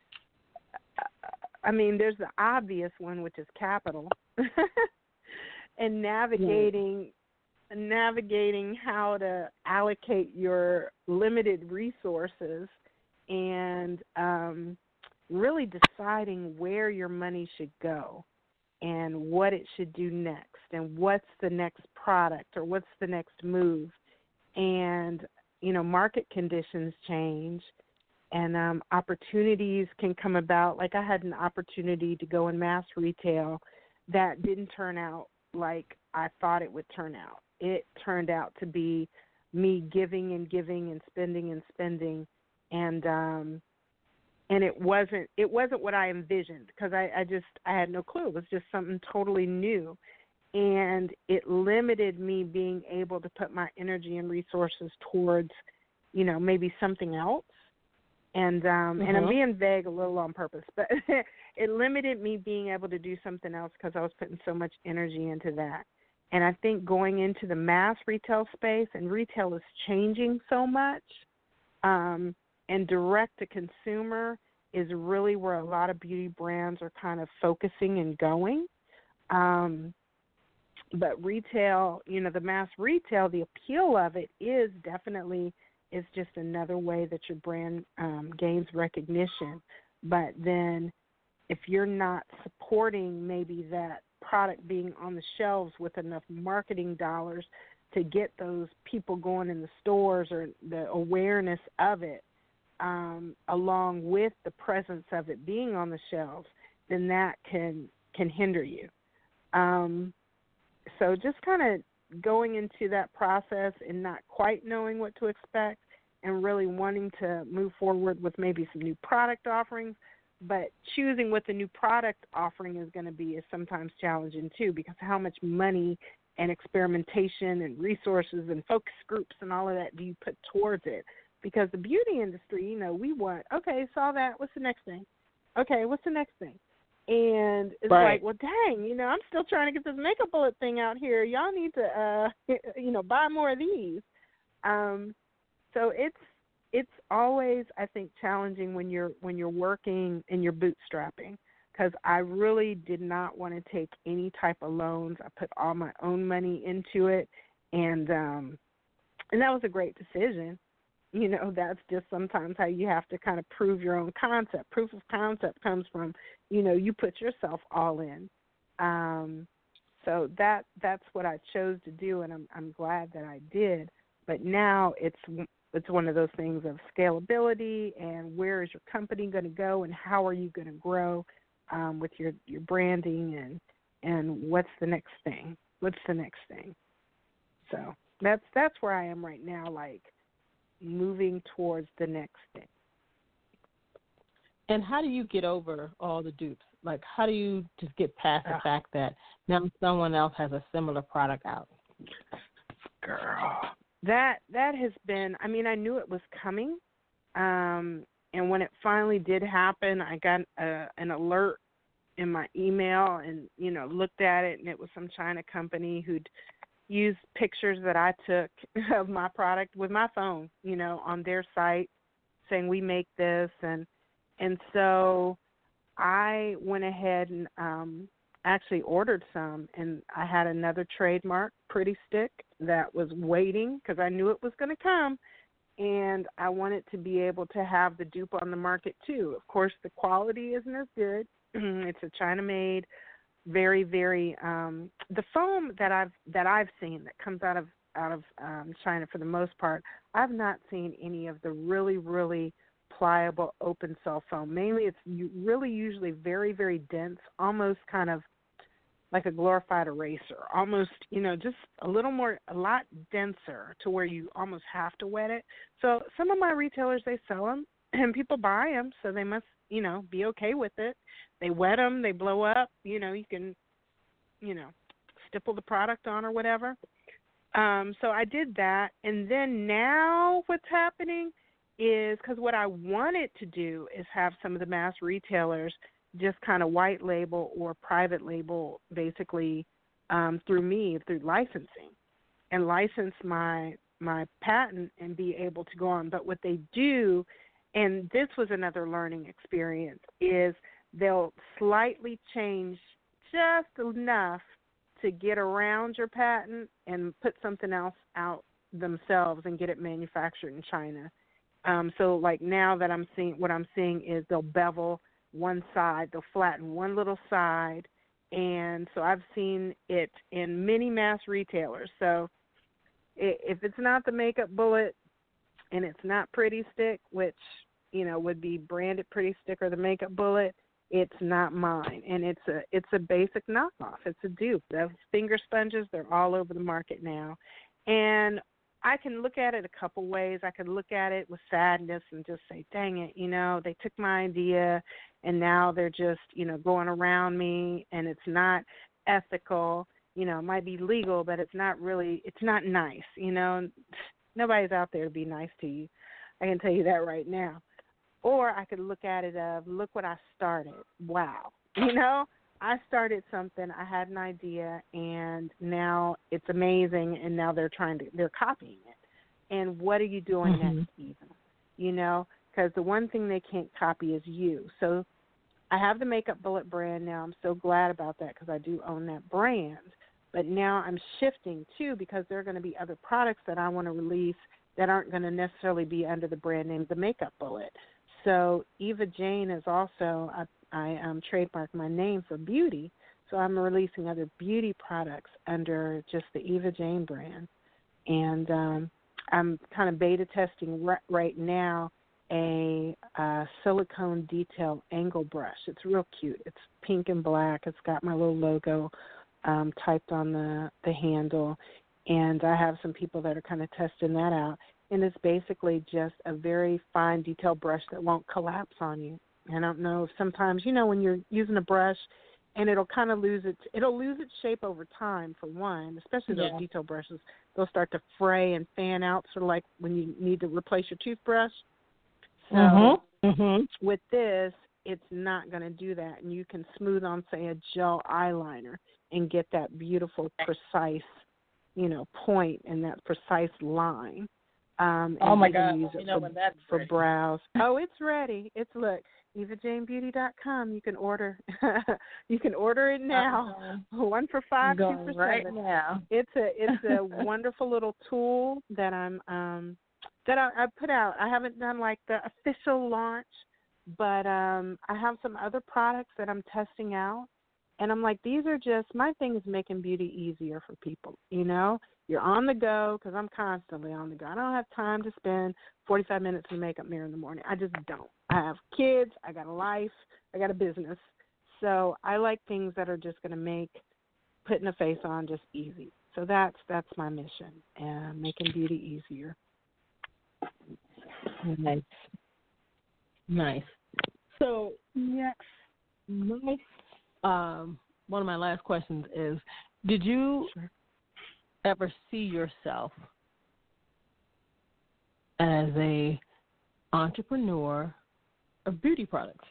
I mean, there's the obvious one, which is capital, and navigating how to allocate your limited resources and really deciding where your money should go and what it should do next and what's the next product or what's the next move. And, market conditions change and opportunities can come about. Like I had an opportunity to go in mass retail that didn't turn out like I thought it would turn out. It turned out to be me giving and giving and spending and it wasn't what I envisioned, because I had no clue. It was just something totally new, and it limited me being able to put my energy and resources towards, maybe something else. And and I'm being vague a little on purpose, but it limited me being able to do something else because I was putting so much energy into that. And I think going into the mass retail space, and retail is changing so much, and direct to consumer is really where a lot of beauty brands are kind of focusing and going. But retail, the mass retail, the appeal of it is definitely is just another way that your brand gains recognition. But then if you're not supporting maybe that product being on the shelves with enough marketing dollars to get those people going in the stores, or the awareness of it, along with the presence of it being on the shelves, then that can hinder you. So just kind of going into that process and not quite knowing what to expect, and really wanting to move forward with maybe some new product offerings, but choosing what the new product offering is going to be is sometimes challenging too, because how much money and experimentation and resources and focus groups and all of that do you put towards it? Because the beauty industry, we want, okay, saw that, what's the next thing? Okay, what's the next thing? And it's like, well, dang, I'm still trying to get this makeup bullet thing out here. Y'all need to, buy more of these. So it's always, I think, challenging when you're working and you're bootstrapping, because I really did not want to take any type of loans. I put all my own money into it, and that was a great decision. That's just sometimes how you have to kind of prove your own concept. Proof of concept comes from, you put yourself all in. So that's what I chose to do, and I'm glad that I did. But now it's one of those things of scalability, and where is your company going to go, and how are you going to grow with your branding, and what's the next thing? So that's where I am right now, like moving towards the next thing. And how do you get over all the dupes? Like, how do you just get past the fact that now someone else has a similar product out? Girl, that has been, I knew it was coming. And when it finally did happen, I got an alert in my email and, looked at it, and it was some China company who'd used pictures that I took of my product with my phone, on their site, saying we make this. And so I went ahead and actually ordered some, and I had another trademark, Pretty Stick, that was waiting because I knew it was going to come, and I wanted to be able to have the dupe on the market too. Of course, the quality isn't as good. It's a China-made, very, very the foam that I've seen that comes out of China for the most part. I've not seen any of the really, really pliable open cell foam. Mainly, it's really usually very, very dense, almost kind of like a glorified eraser, almost, just a lot denser to where you almost have to wet it. So some of my retailers, they sell them, and people buy them, so they must, be okay with it. They wet them, they blow up, you can, stipple the product on or whatever. So I did that, and then now what's happening is, because what I wanted to do is have some of the mass retailers just kind of white label or private label, basically, through licensing, and license my patent and be able to go on. But what they do, and this was another learning experience, is they'll slightly change just enough to get around your patent and put something else out themselves and get it manufactured in China. So like now that what I'm seeing is they'll bevel one side, they'll flatten one little side, and so I've seen it in many mass retailers. So if it's not the makeup bullet and it's not Pretty Stick, which, would be branded Pretty Stick or the makeup bullet, it's not mine, and it's a basic knockoff. It's a dupe. Those finger sponges, they're all over the market now, and I can look at it a couple ways. I could look at it with sadness and just say, dang it, they took my idea and now they're just, going around me, and it's not ethical. It might be legal, but it's not nice. Nobody's out there to be nice to you. I can tell you that right now. Or I could look at it of, look what I started. Wow. I started something, I had an idea, and now it's amazing, and now they're copying it. And what are you doing next, even? Because the one thing they can't copy is you. So I have the Makeup Bullet brand now. I'm so glad about that because I do own that brand. But now I'm shifting, too, because there are going to be other products that I want to release that aren't going to necessarily be under the brand name The Makeup Bullet. So Eva Jane is also, I trademarked my name for beauty, so I'm releasing other beauty products under just the Eva Jane brand. And I'm kind of beta testing right now a silicone detail angle brush. It's real cute. It's pink and black. It's got my little logo typed on the handle. And I have some people that are kind of testing that out. And it's basically just a very fine detail brush that won't collapse on you. I don't know if sometimes, when you're using a brush and it'll kind of lose its shape over time, for one, especially those detail brushes. They'll start to fray and fan out, sort of like when you need to replace your toothbrush. So with this, it's not going to do that. And you can smooth on, say, a gel eyeliner and get that beautiful, precise, point and that precise line. Oh my God! Use it for brows. Oh, it's ready. Look, EvaJaneBeauty.com. You can order. You can order it now. 1 for $5, 2 for $7. Right now. It's a wonderful little tool that I put out. I haven't done like the official launch, but I have some other products that I'm testing out. And I'm like, my thing is making beauty easier for people, You're on the go, because I'm constantly on the go. I don't have time to spend 45 minutes in the makeup mirror in the morning. I just don't. I have kids. I got a life. I got a business. So I like things that are just going to make putting a face on just easy. So that's my mission, making beauty easier. Nice. So, one of my last questions is, did you ever see yourself as a entrepreneur of beauty products?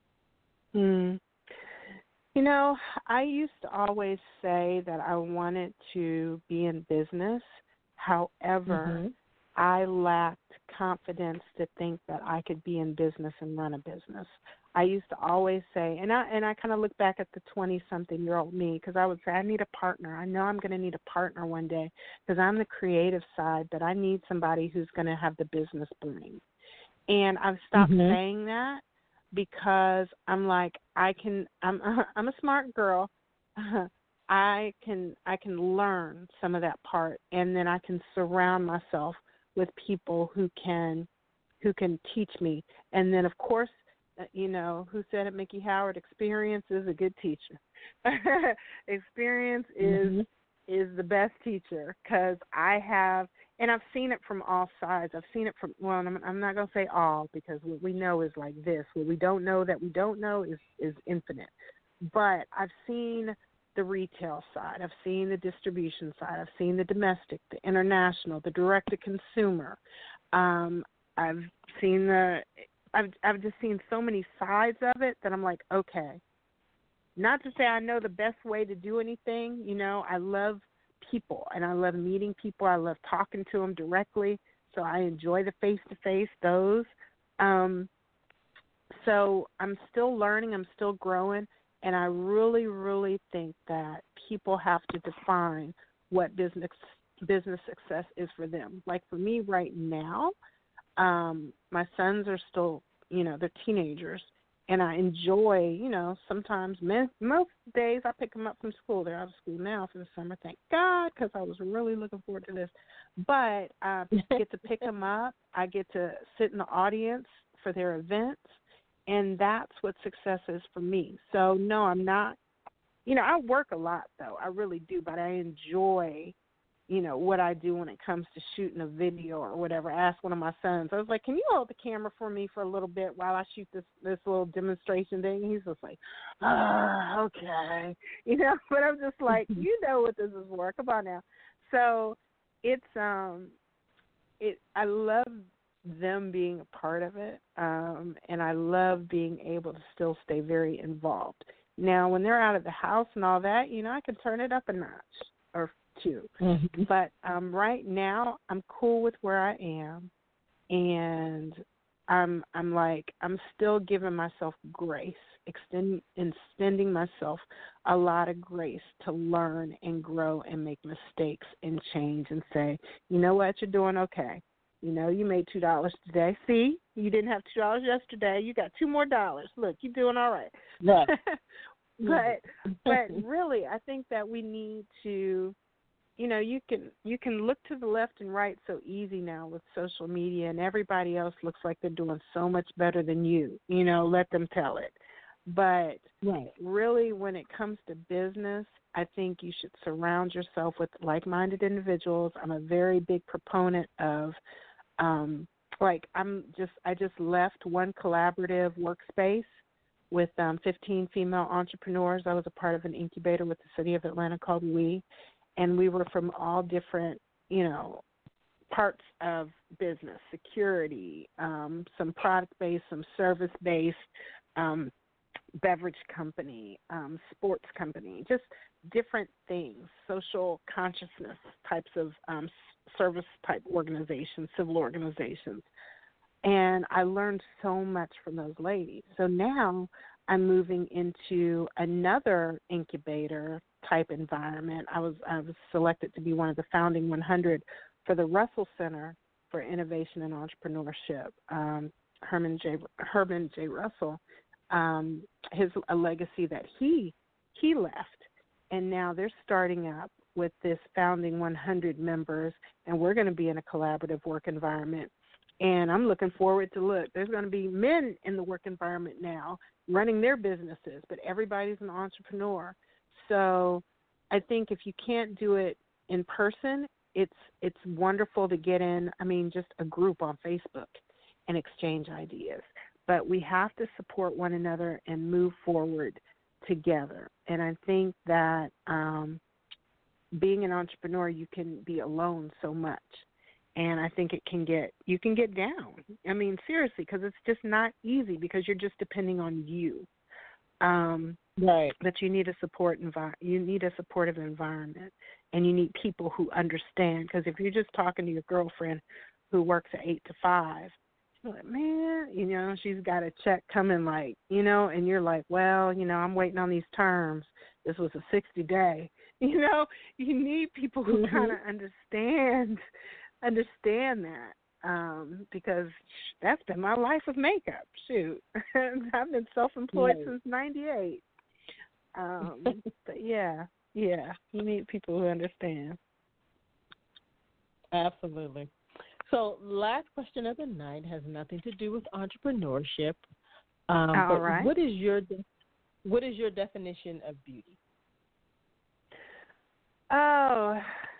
I used to always say that I wanted to be in business. However, I lacked confidence to think that I could be in business and run a business. I used to always say, and I kind of look back at the 20-something-year-old me, because I would say, I need a partner. I know I'm going to need a partner one day, because I'm the creative side, but I need somebody who's going to have the business brain. And I've stopped saying that, because I'm like, I'm a smart girl. I can learn some of that part, and then I can surround myself with people who can teach me. And then, of course, who said it, Mickey Howard, experience is a good teacher. Experience is the best teacher, because I have, and I've seen it from all sides. I've seen it from, well, I'm not going to say all, because what we know is like this. What we don't know that we don't know is infinite. But I've seen the retail side. I've seen the distribution side. I've seen the domestic, the international, the direct-to-consumer. I've just seen so many sides of it that I'm like, okay. Not to say I know the best way to do anything. I love people, and I love meeting people. I love talking to them directly, so I enjoy the face-to-face, those. So I'm still learning. I'm still growing, and I really, really think that people have to define what business success is for them. Like for me right now, my sons are still, they're teenagers, and I enjoy, sometimes, most days I pick them up from school. They're out of school now for the summer, thank God, because I was really looking forward to this. But I get to pick them up. I get to sit in the audience for their events, and that's what success is for me. So, no, I'm not, I work a lot, though. I really do, but I enjoy what I do when it comes to shooting a video or whatever. I asked one of my sons, I was like, can you hold the camera for me for a little bit while I shoot this little demonstration thing? He's just like, okay. But I'm just like, what this is for. Come on now. So it's, I love them being a part of it, and I love being able to still stay very involved. Now, when they're out of the house and all that, I can turn it up a notch or two. Mm-hmm. But right now, I'm cool with where I am, and I'm still giving myself grace, extending myself a lot of grace to learn and grow and make mistakes and change and say, you know what, you're doing okay. You made $2 today. See, you didn't have $2 yesterday. You got $2 more. Look, you're doing all right. Right. but really, I think that we need to, you can look to the left and right so easy now with social media, and everybody else looks like they're doing so much better than you. Let them tell it. But really, when it comes to business, I think you should surround yourself with like-minded individuals. I'm a very big proponent of, I just left one collaborative workspace with 15 female entrepreneurs. I was a part of an incubator with the city of Atlanta called We, and we were from all different, parts of business, security, some product-based, some service-based, beverage company, sports company, just different things, social consciousness types of service-type organizations, civil organizations. And I learned so much from those ladies. So now I'm moving into another incubator-type environment. I was selected to be one of the founding 100 for the Russell Center for Innovation and Entrepreneurship. Herman J. Russell, a legacy that he left, and now they're starting up with this founding 100 members, and we're going to be in a collaborative work environment. And I'm looking forward to there's going to be men in the work environment now running their businesses, but everybody's an entrepreneur. So I think if you can't do it in person, it's wonderful to get in, just a group on Facebook and exchange ideas. But we have to support one another and move forward together. And I think that being an entrepreneur, you can be alone so much. And I think you can get down. Seriously, because it's just not easy because you're just depending on you. Right. But you need a supportive environment, and you need people who understand. Because if you're just talking to your girlfriend who works at 8 to 5, you're like, man, she's got a check coming, and you're like, well, I'm waiting on these terms. This was a 60-day. You need people who kind of understand that, because that's been my life with makeup. Shoot, I've been self-employed since '98. But yeah, you need people who understand. Absolutely. So, last question of the night has nothing to do with entrepreneurship. All right. What is your definition of beauty? Oh,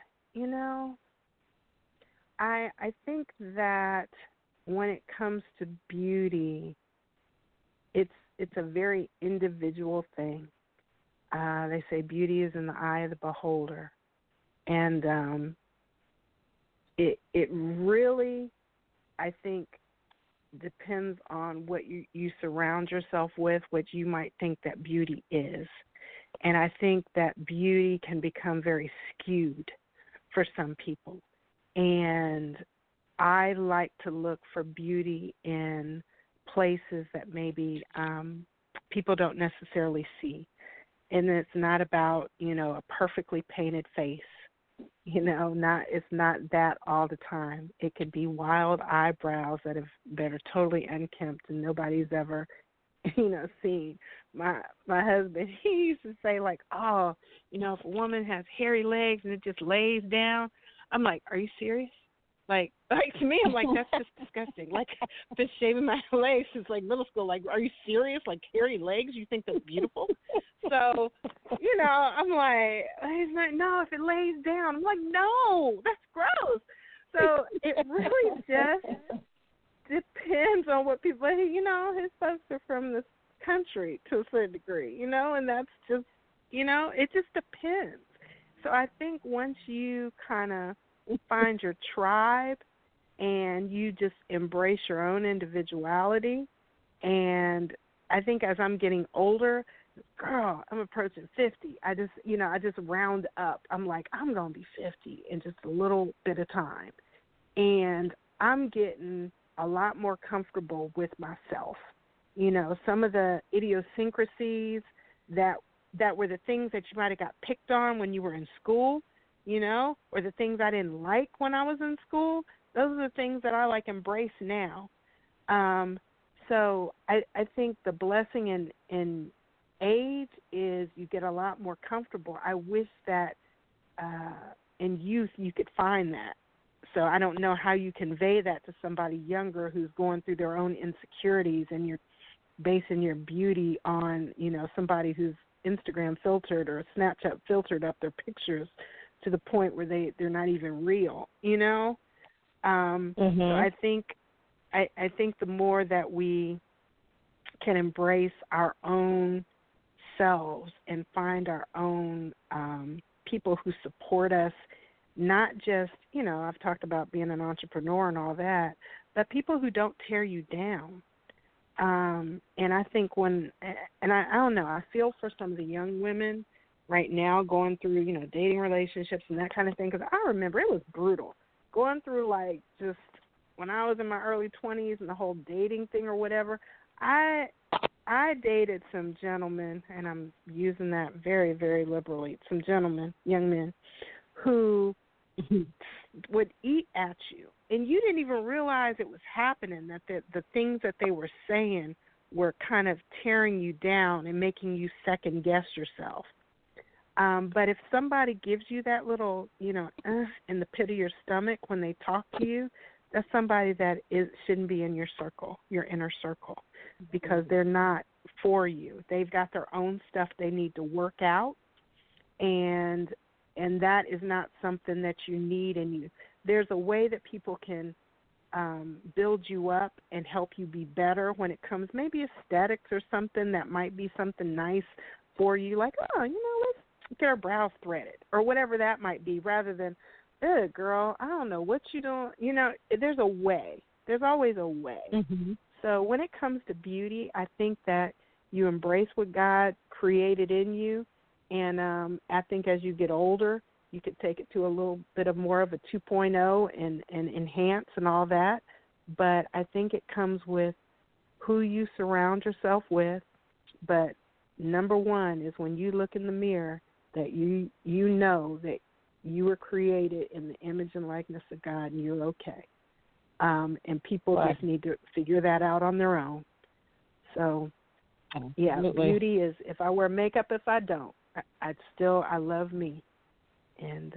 I think that when it comes to beauty, it's a very individual thing. They say beauty is in the eye of the beholder, and it really, I think, depends on what you surround yourself with, what you might think that beauty is. And I think that beauty can become very skewed for some people. And I like to look for beauty in places that maybe people don't necessarily see. And it's not about, a perfectly painted face. It's not that all the time. It could be wild eyebrows that are totally unkempt and nobody's ever, seen. My husband, he used to say if a woman has hairy legs and it just lays down, I'm like, are you serious? Like to me, I'm like, that's just disgusting. Like, been shaving my legs since like middle school. Like, are you serious? Like, hairy legs? You think that's beautiful? So, I'm like, he's like, no, if it lays down. I'm like, no, that's gross. So it really just depends on what people. His folks are from this country to a certain degree, and that's just, it just depends. So I think once you kind of find your tribe and you just embrace your own individuality, and I think as I'm getting older, girl, I'm approaching 50. I just round up. I'm like, I'm going to be 50 in just a little bit of time. And I'm getting a lot more comfortable with myself. Some of the idiosyncrasies that were the things that you might have got picked on when you were in school, or the things I didn't like when I was in school, those are the things that I embrace now. So I think the blessing in age is you get a lot more comfortable. I wish that in youth you could find that. So I don't know how you convey that to somebody younger who's going through their own insecurities, and you're basing your beauty on, somebody who's Instagram filtered or Snapchat filtered up their pictures to the point where they're not even real, So I think the more that we can embrace our own selves and find our own people who support us, not just, I've talked about being an entrepreneur and all that, but people who don't tear you down. And I think I don't know, I feel for some of the young women right now going through, dating relationships and that kind of thing, because I remember it was brutal going through just when I was in my early 20s and the whole dating thing or whatever. I dated some gentlemen, and I'm using that very, very liberally, some gentlemen, young men, who would eat at you, and you didn't even realize it was happening, that the things that they were saying were kind of tearing you down and making you second guess yourself. But if somebody gives you that little, in the pit of your stomach when they talk to you, that's somebody that shouldn't be in your circle, your inner circle, because they're not for you. They've got their own stuff they need to work out, and that is not something that you need. And there's a way that people can build you up and help you be better when it comes, maybe aesthetics or something that might be something nice for you, like, let's get our brows threaded or whatever that might be, rather than, girl, I don't know what you doing. There's a way. There's always a way. Mm-hmm. So when it comes to beauty, I think that you embrace what God created in you. And I think as you get older, you could take it to a little bit of more of a 2.0 and enhance and all that. But I think it comes with who you surround yourself with. But number one is when you look in the mirror that you know that you were created in the image and likeness of God, and you're okay. And people just need to figure that out on their own. So, yeah, beauty is, if I wear makeup, if I don't, I love me. And,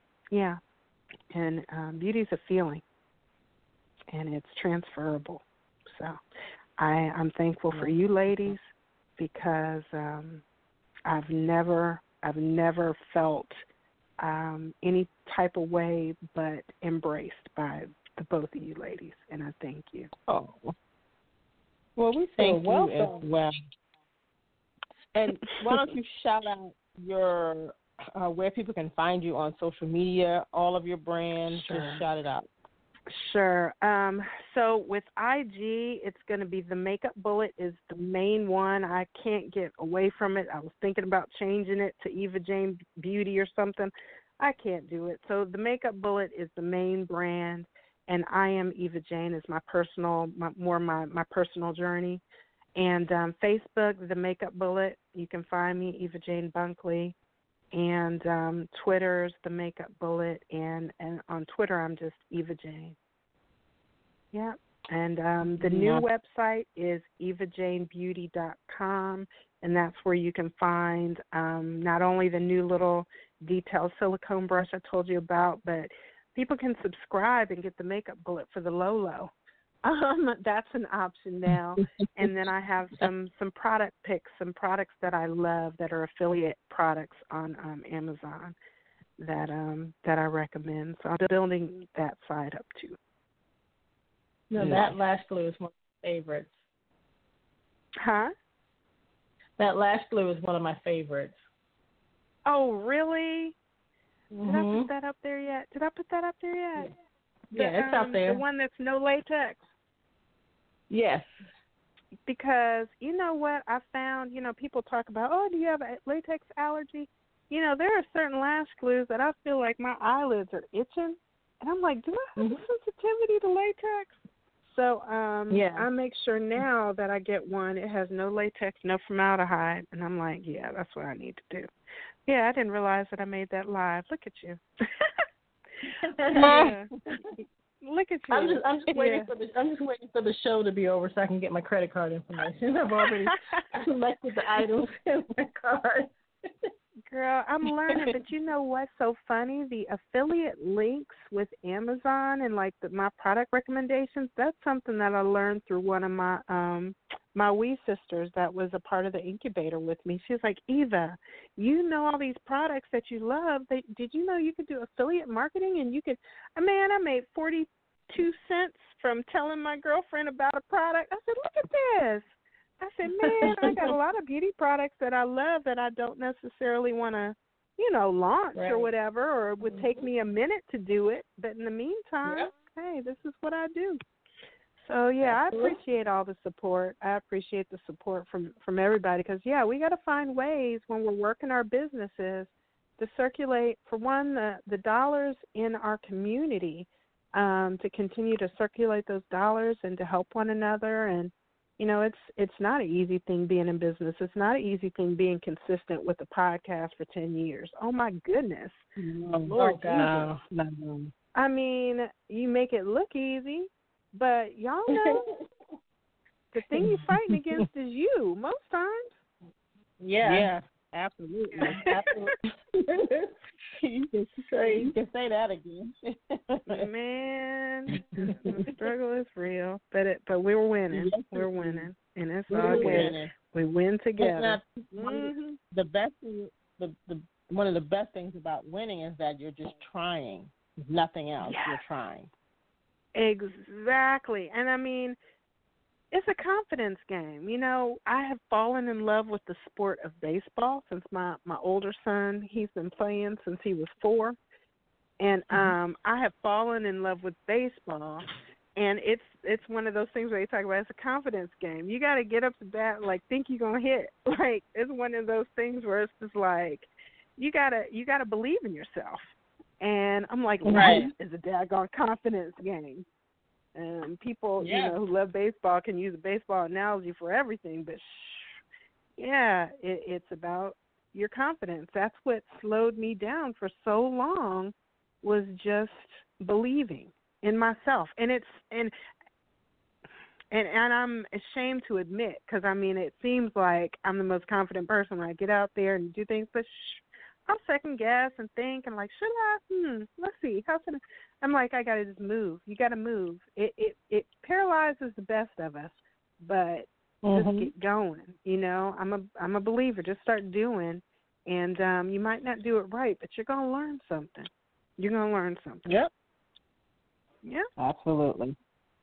beauty is a feeling, and it's transferable. So I'm thankful for you ladies, because I've never felt any type of way but embraced by the both of you ladies, and I thank you. Oh, well, we feel welcome as well. And why don't you shout out your where people can find you on social media, all of your brands? Sure. Just shout it out. Sure. So with IG, it's going to be The Makeup Bullet is the main one. I can't get away from it. I was thinking about changing it to Eva Jane Beauty or something. I can't do it. So The Makeup Bullet is the main brand, and I Am Eva Jane is my personal journey. And Facebook, The Makeup Bullet, you can find me, Eva Jane Bunkley. And Twitter's The Makeup Bullet, and on Twitter I'm just Eva Jane. Yeah. And the new website is evajanebeauty.com, and that's where you can find not only the new little detailed silicone brush I told you about, but people can subscribe and get the makeup bullet for the low. That's an option now. And then I have some product picks, some products that I love that are affiliate products on Amazon that I recommend. So I'm building that side up too. No, that lash glue is one of my favorites. Huh? That lash glue is one of my favorites. Oh, really? Mm-hmm. Did I put that up there yet? Yeah, it's out there. The one that's no latex. Yes. Because you know what I found, people talk about, oh, do you have a latex allergy? There are certain lash glues that I feel like my eyelids are itching. And I'm like, do I have a sensitivity to latex? So I make sure now that I get one, it has no latex, no formaldehyde. And I'm like, yeah, that's what I need to do. Yeah, I didn't realize that I made that live. Look at you. Yeah. Look at you. I'm just waiting for the show to be over so I can get my credit card information. I've already selected the items in my card. Girl, I'm learning, but you know what's so funny? The affiliate links with Amazon and like my product recommendations, that's something that I learned through one of my my wee sisters that was a part of the incubator with me. She was like, Eva, you know all these products that you love. Did you know you could do affiliate marketing and you could, I made 42 cents from telling my girlfriend about a product. I said, look at this. I said, man, I got a lot of beauty products that I love that I don't necessarily want to, launch or whatever, or it would take me a minute to do it. But in the meantime, hey, this is what I do. So, yeah, I appreciate all the support. I appreciate the support from everybody because, we got to find ways when we're working our businesses to circulate, for one, the dollars in our community, to continue to circulate those dollars and to help one another. And it's not an easy thing being in business. It's not an easy thing being consistent with a podcast for 10 years. Oh, my goodness. Lord Jesus. No. I mean, you make it look easy, but y'all know the thing you're fighting against is you most times. Yeah, absolutely. You can say that again. Man, the struggle is real, but we're winning. We're winning, and it's all good. We win together. The best thing, one of the best things about winning is that you're just trying. Nothing else. Yes. You're trying. Exactly, and I mean, it's a confidence game. I have fallen in love with the sport of baseball since my older son, he's been playing since he was 4. And I have fallen in love with baseball. And it's one of those things where you talk about it's a confidence game. You got to get up to bat, think you're going to hit. It's one of those things where it's just you got to believe in yourself. And I'm like, life is a daggone confidence game. People, who love baseball can use a baseball analogy for everything, but it's about your confidence. That's what slowed me down for so long, was just believing in myself. And I'm ashamed to admit, because it seems like I'm the most confident person when I get out there and do things, but I'll second guess and think and should I? Let's see. How should I? I'm like, I got to just move. You got to move. It paralyzes the best of us, but just get going. I'm a believer. Just start doing, and you might not do it right, but you're gonna learn something. Yep. Yeah. Absolutely.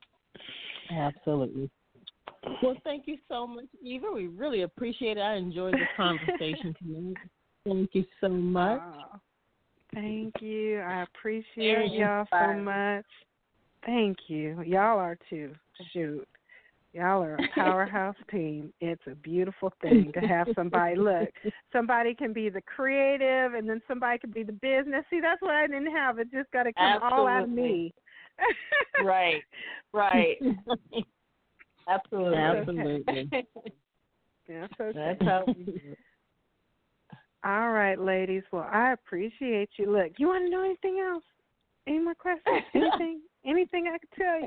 Well, thank you so much, Eva. We really appreciate it. I enjoyed the conversation tonight. Thank you so much. Thank you. I appreciate y'all so much. Thank you. Y'all are too. Shoot. Y'all are a powerhouse team. It's a beautiful thing to have somebody. Look, somebody can be the creative and then somebody can be the business. See, that's what I didn't have. It just got to come all out of me. Right. Absolutely. That's okay. That's how we do it. All right, ladies. Well, I appreciate you. Look, you want to know anything else? Any more questions? Anything I could tell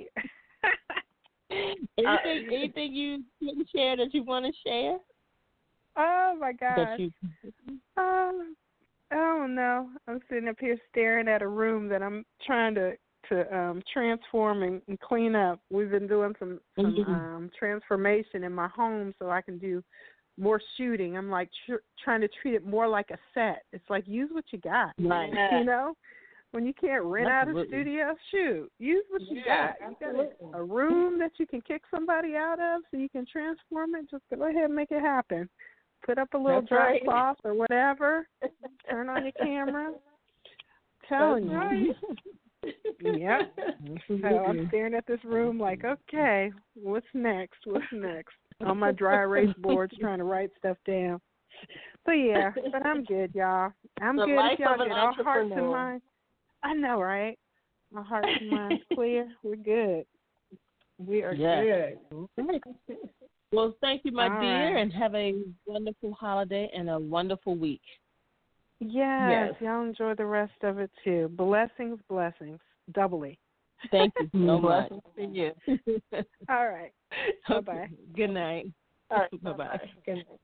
you? Anything you didn't share that you want to share? Oh, my gosh. Oh no, I'm sitting up here staring at a room that I'm trying to transform and clean up. We've been doing some transformation in my home so I can do more shooting. I'm like trying to treat it more like a set. It's like use what you got, right? You know, when you can't rent out a studio, shoot, use what you got. You got a room that you can kick somebody out of, so you can transform it. Just go ahead and make it happen. Put up a little drop cloth or whatever. Turn on your camera. Telling you. Yep. So I'm staring at this room like, okay, what's next? What's next? On my dry erase boards trying to write stuff down. But yeah, but I'm good, y'all. I'm good. If y'all good. Our hearts and minds. I know, right? My hearts and minds clear. We're good. We are good. Well, thank you, my dear, and have a wonderful holiday and a wonderful week. Yes, y'all enjoy the rest of it too. Blessings, doubly. Thank you so much. Blessings to you. All right. Bye-bye. Good night. All right. Bye-bye. Good night.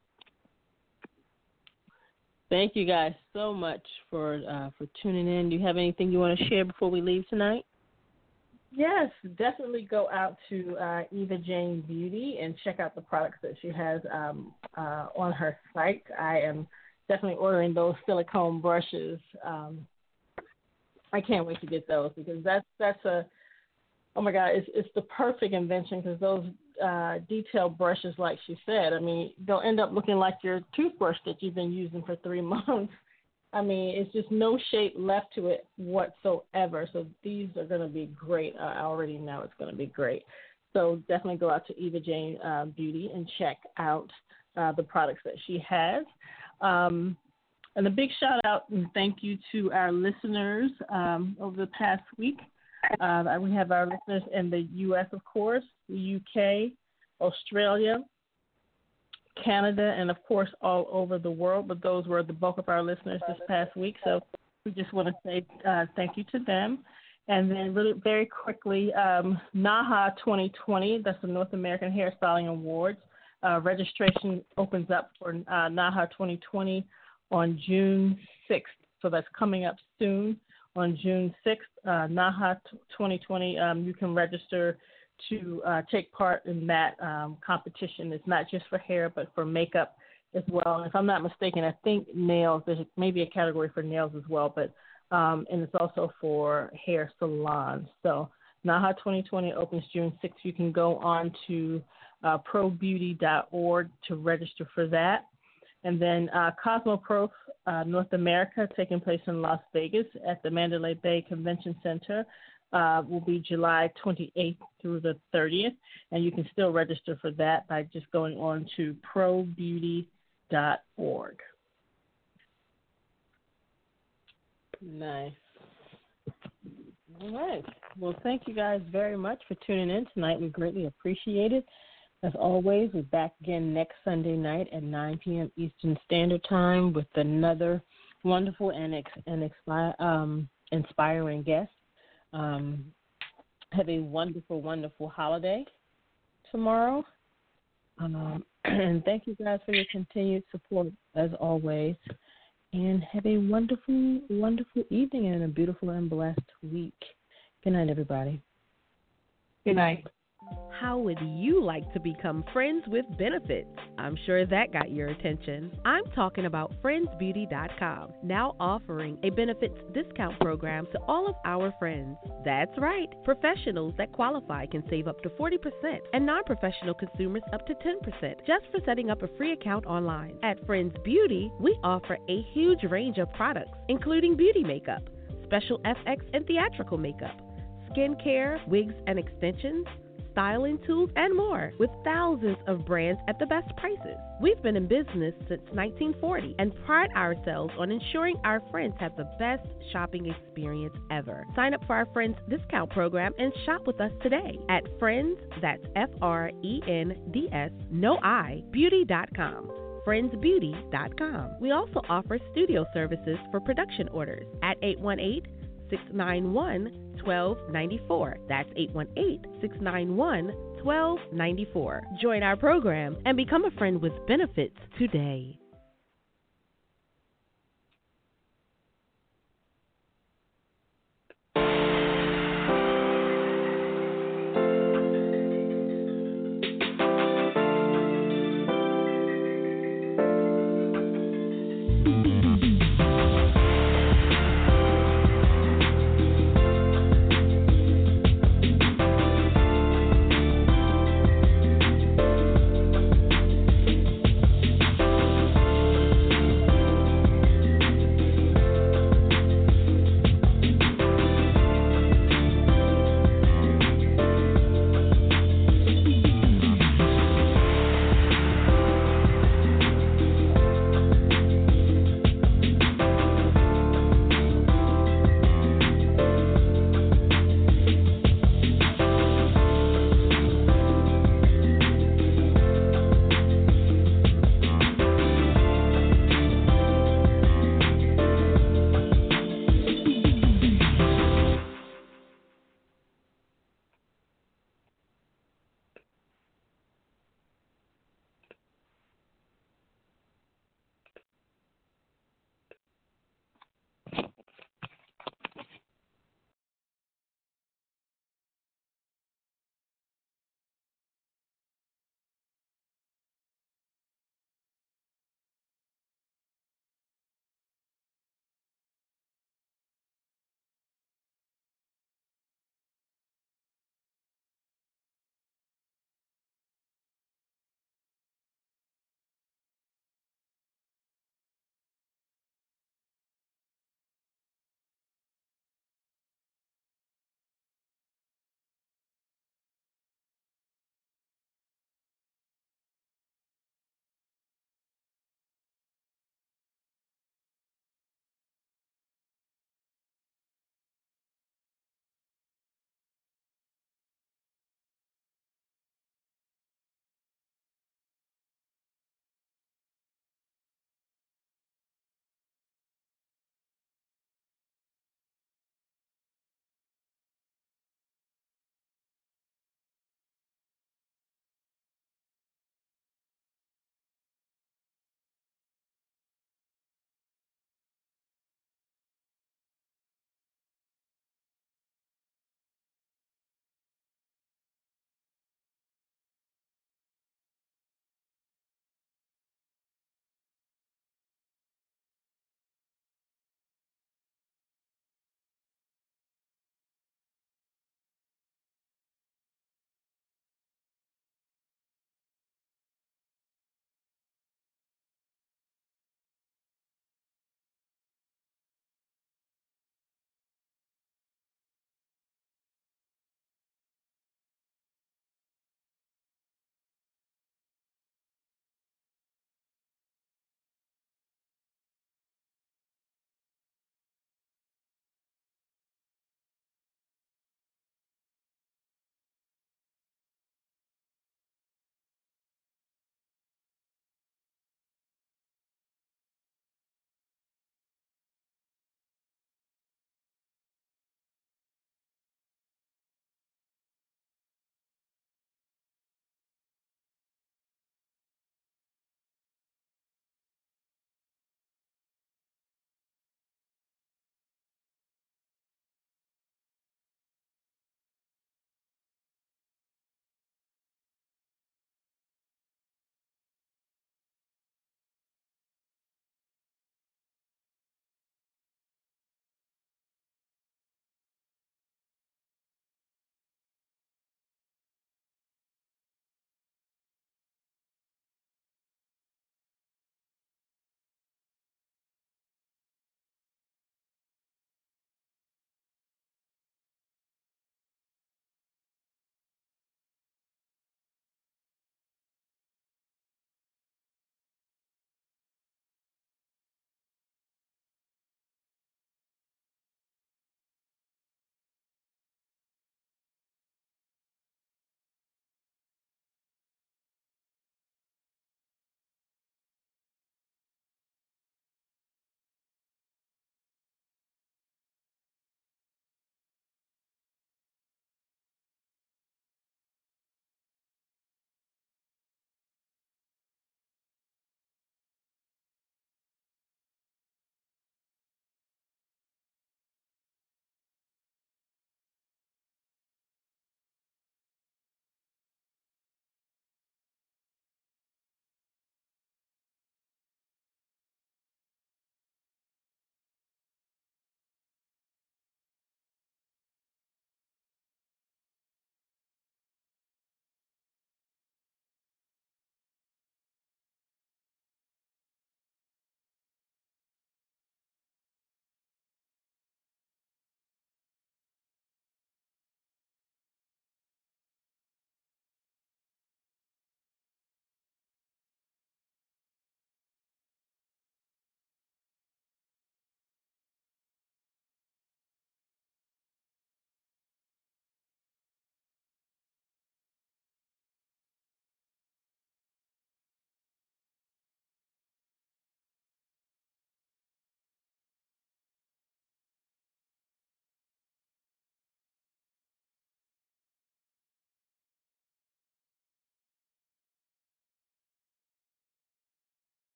Thank you guys so much for tuning in. Do you have anything you want to share before we leave tonight? Yes, definitely go out to Eva Jane Beauty and check out the products that she has on her site. I am definitely ordering those silicone brushes. I can't wait to get those because that's a, oh my God, it's the perfect invention because those detailed brushes, like she said, I mean, they'll end up looking like your toothbrush that you've been using for 3 months. I mean, it's just no shape left to it whatsoever. So these are going to be great. I already know it's going to be great. So definitely go out to Eva Jane Beauty and check out the products that she has. And a big shout out and thank you to our listeners over the past week. We have our listeners in the U.S., of course, the U.K., Australia, Canada, and, of course, all over the world. But those were the bulk of our listeners this past week. So we just want to say thank you to them. And then really very quickly, NAHA 2020, that's the North American Hairstyling Awards. Registration opens up for NAHA 2020 on June 6th. So that's coming up soon on June 6th. NAHA 2020, you can register to take part in that competition. It's not just for hair, but for makeup as well. And if I'm not mistaken, I think nails, there's maybe a category for nails as well, but and it's also for hair salons. So NAHA 2020 opens June 6th. You can go on to probeauty.org to register for that. And then Cosmoprof North America, taking place in Las Vegas at the Mandalay Bay Convention Center, will be July 28th through the 30th. And you can still register for that by just going on to probeauty.org. Nice. All right. Well, thank you guys very much for tuning in tonight. We greatly appreciate it. As always, we're back again next Sunday night at 9 p.m. Eastern Standard Time with another wonderful and inspiring guest. Have a wonderful, wonderful holiday tomorrow. And thank you guys for your continued support, as always. And have a wonderful, wonderful evening and a beautiful and blessed week. Good night, everybody. Good night. How would you like to become friends with benefits? I'm sure that got your attention. I'm talking about friendsbeauty.com, now offering a benefits discount program to all of our friends. That's right. Professionals that qualify can save up to 40% and non-professional consumers up to 10% just for setting up a free account online. At Friends Beauty, we offer a huge range of products, including beauty makeup, special FX and theatrical makeup, skincare, wigs and extensions, styling tools, and more, with thousands of brands at the best prices. We've been in business since 1940 and pride ourselves on ensuring our friends have the best shopping experience ever. Sign up for our Friends discount program and shop with us today at Friends, that's FRENDS, no I, beauty.com. friendsbeauty.com. We also offer studio services for production orders at 818-691-1294. That's 818-691-1294. Join our program and become a friend with benefits today.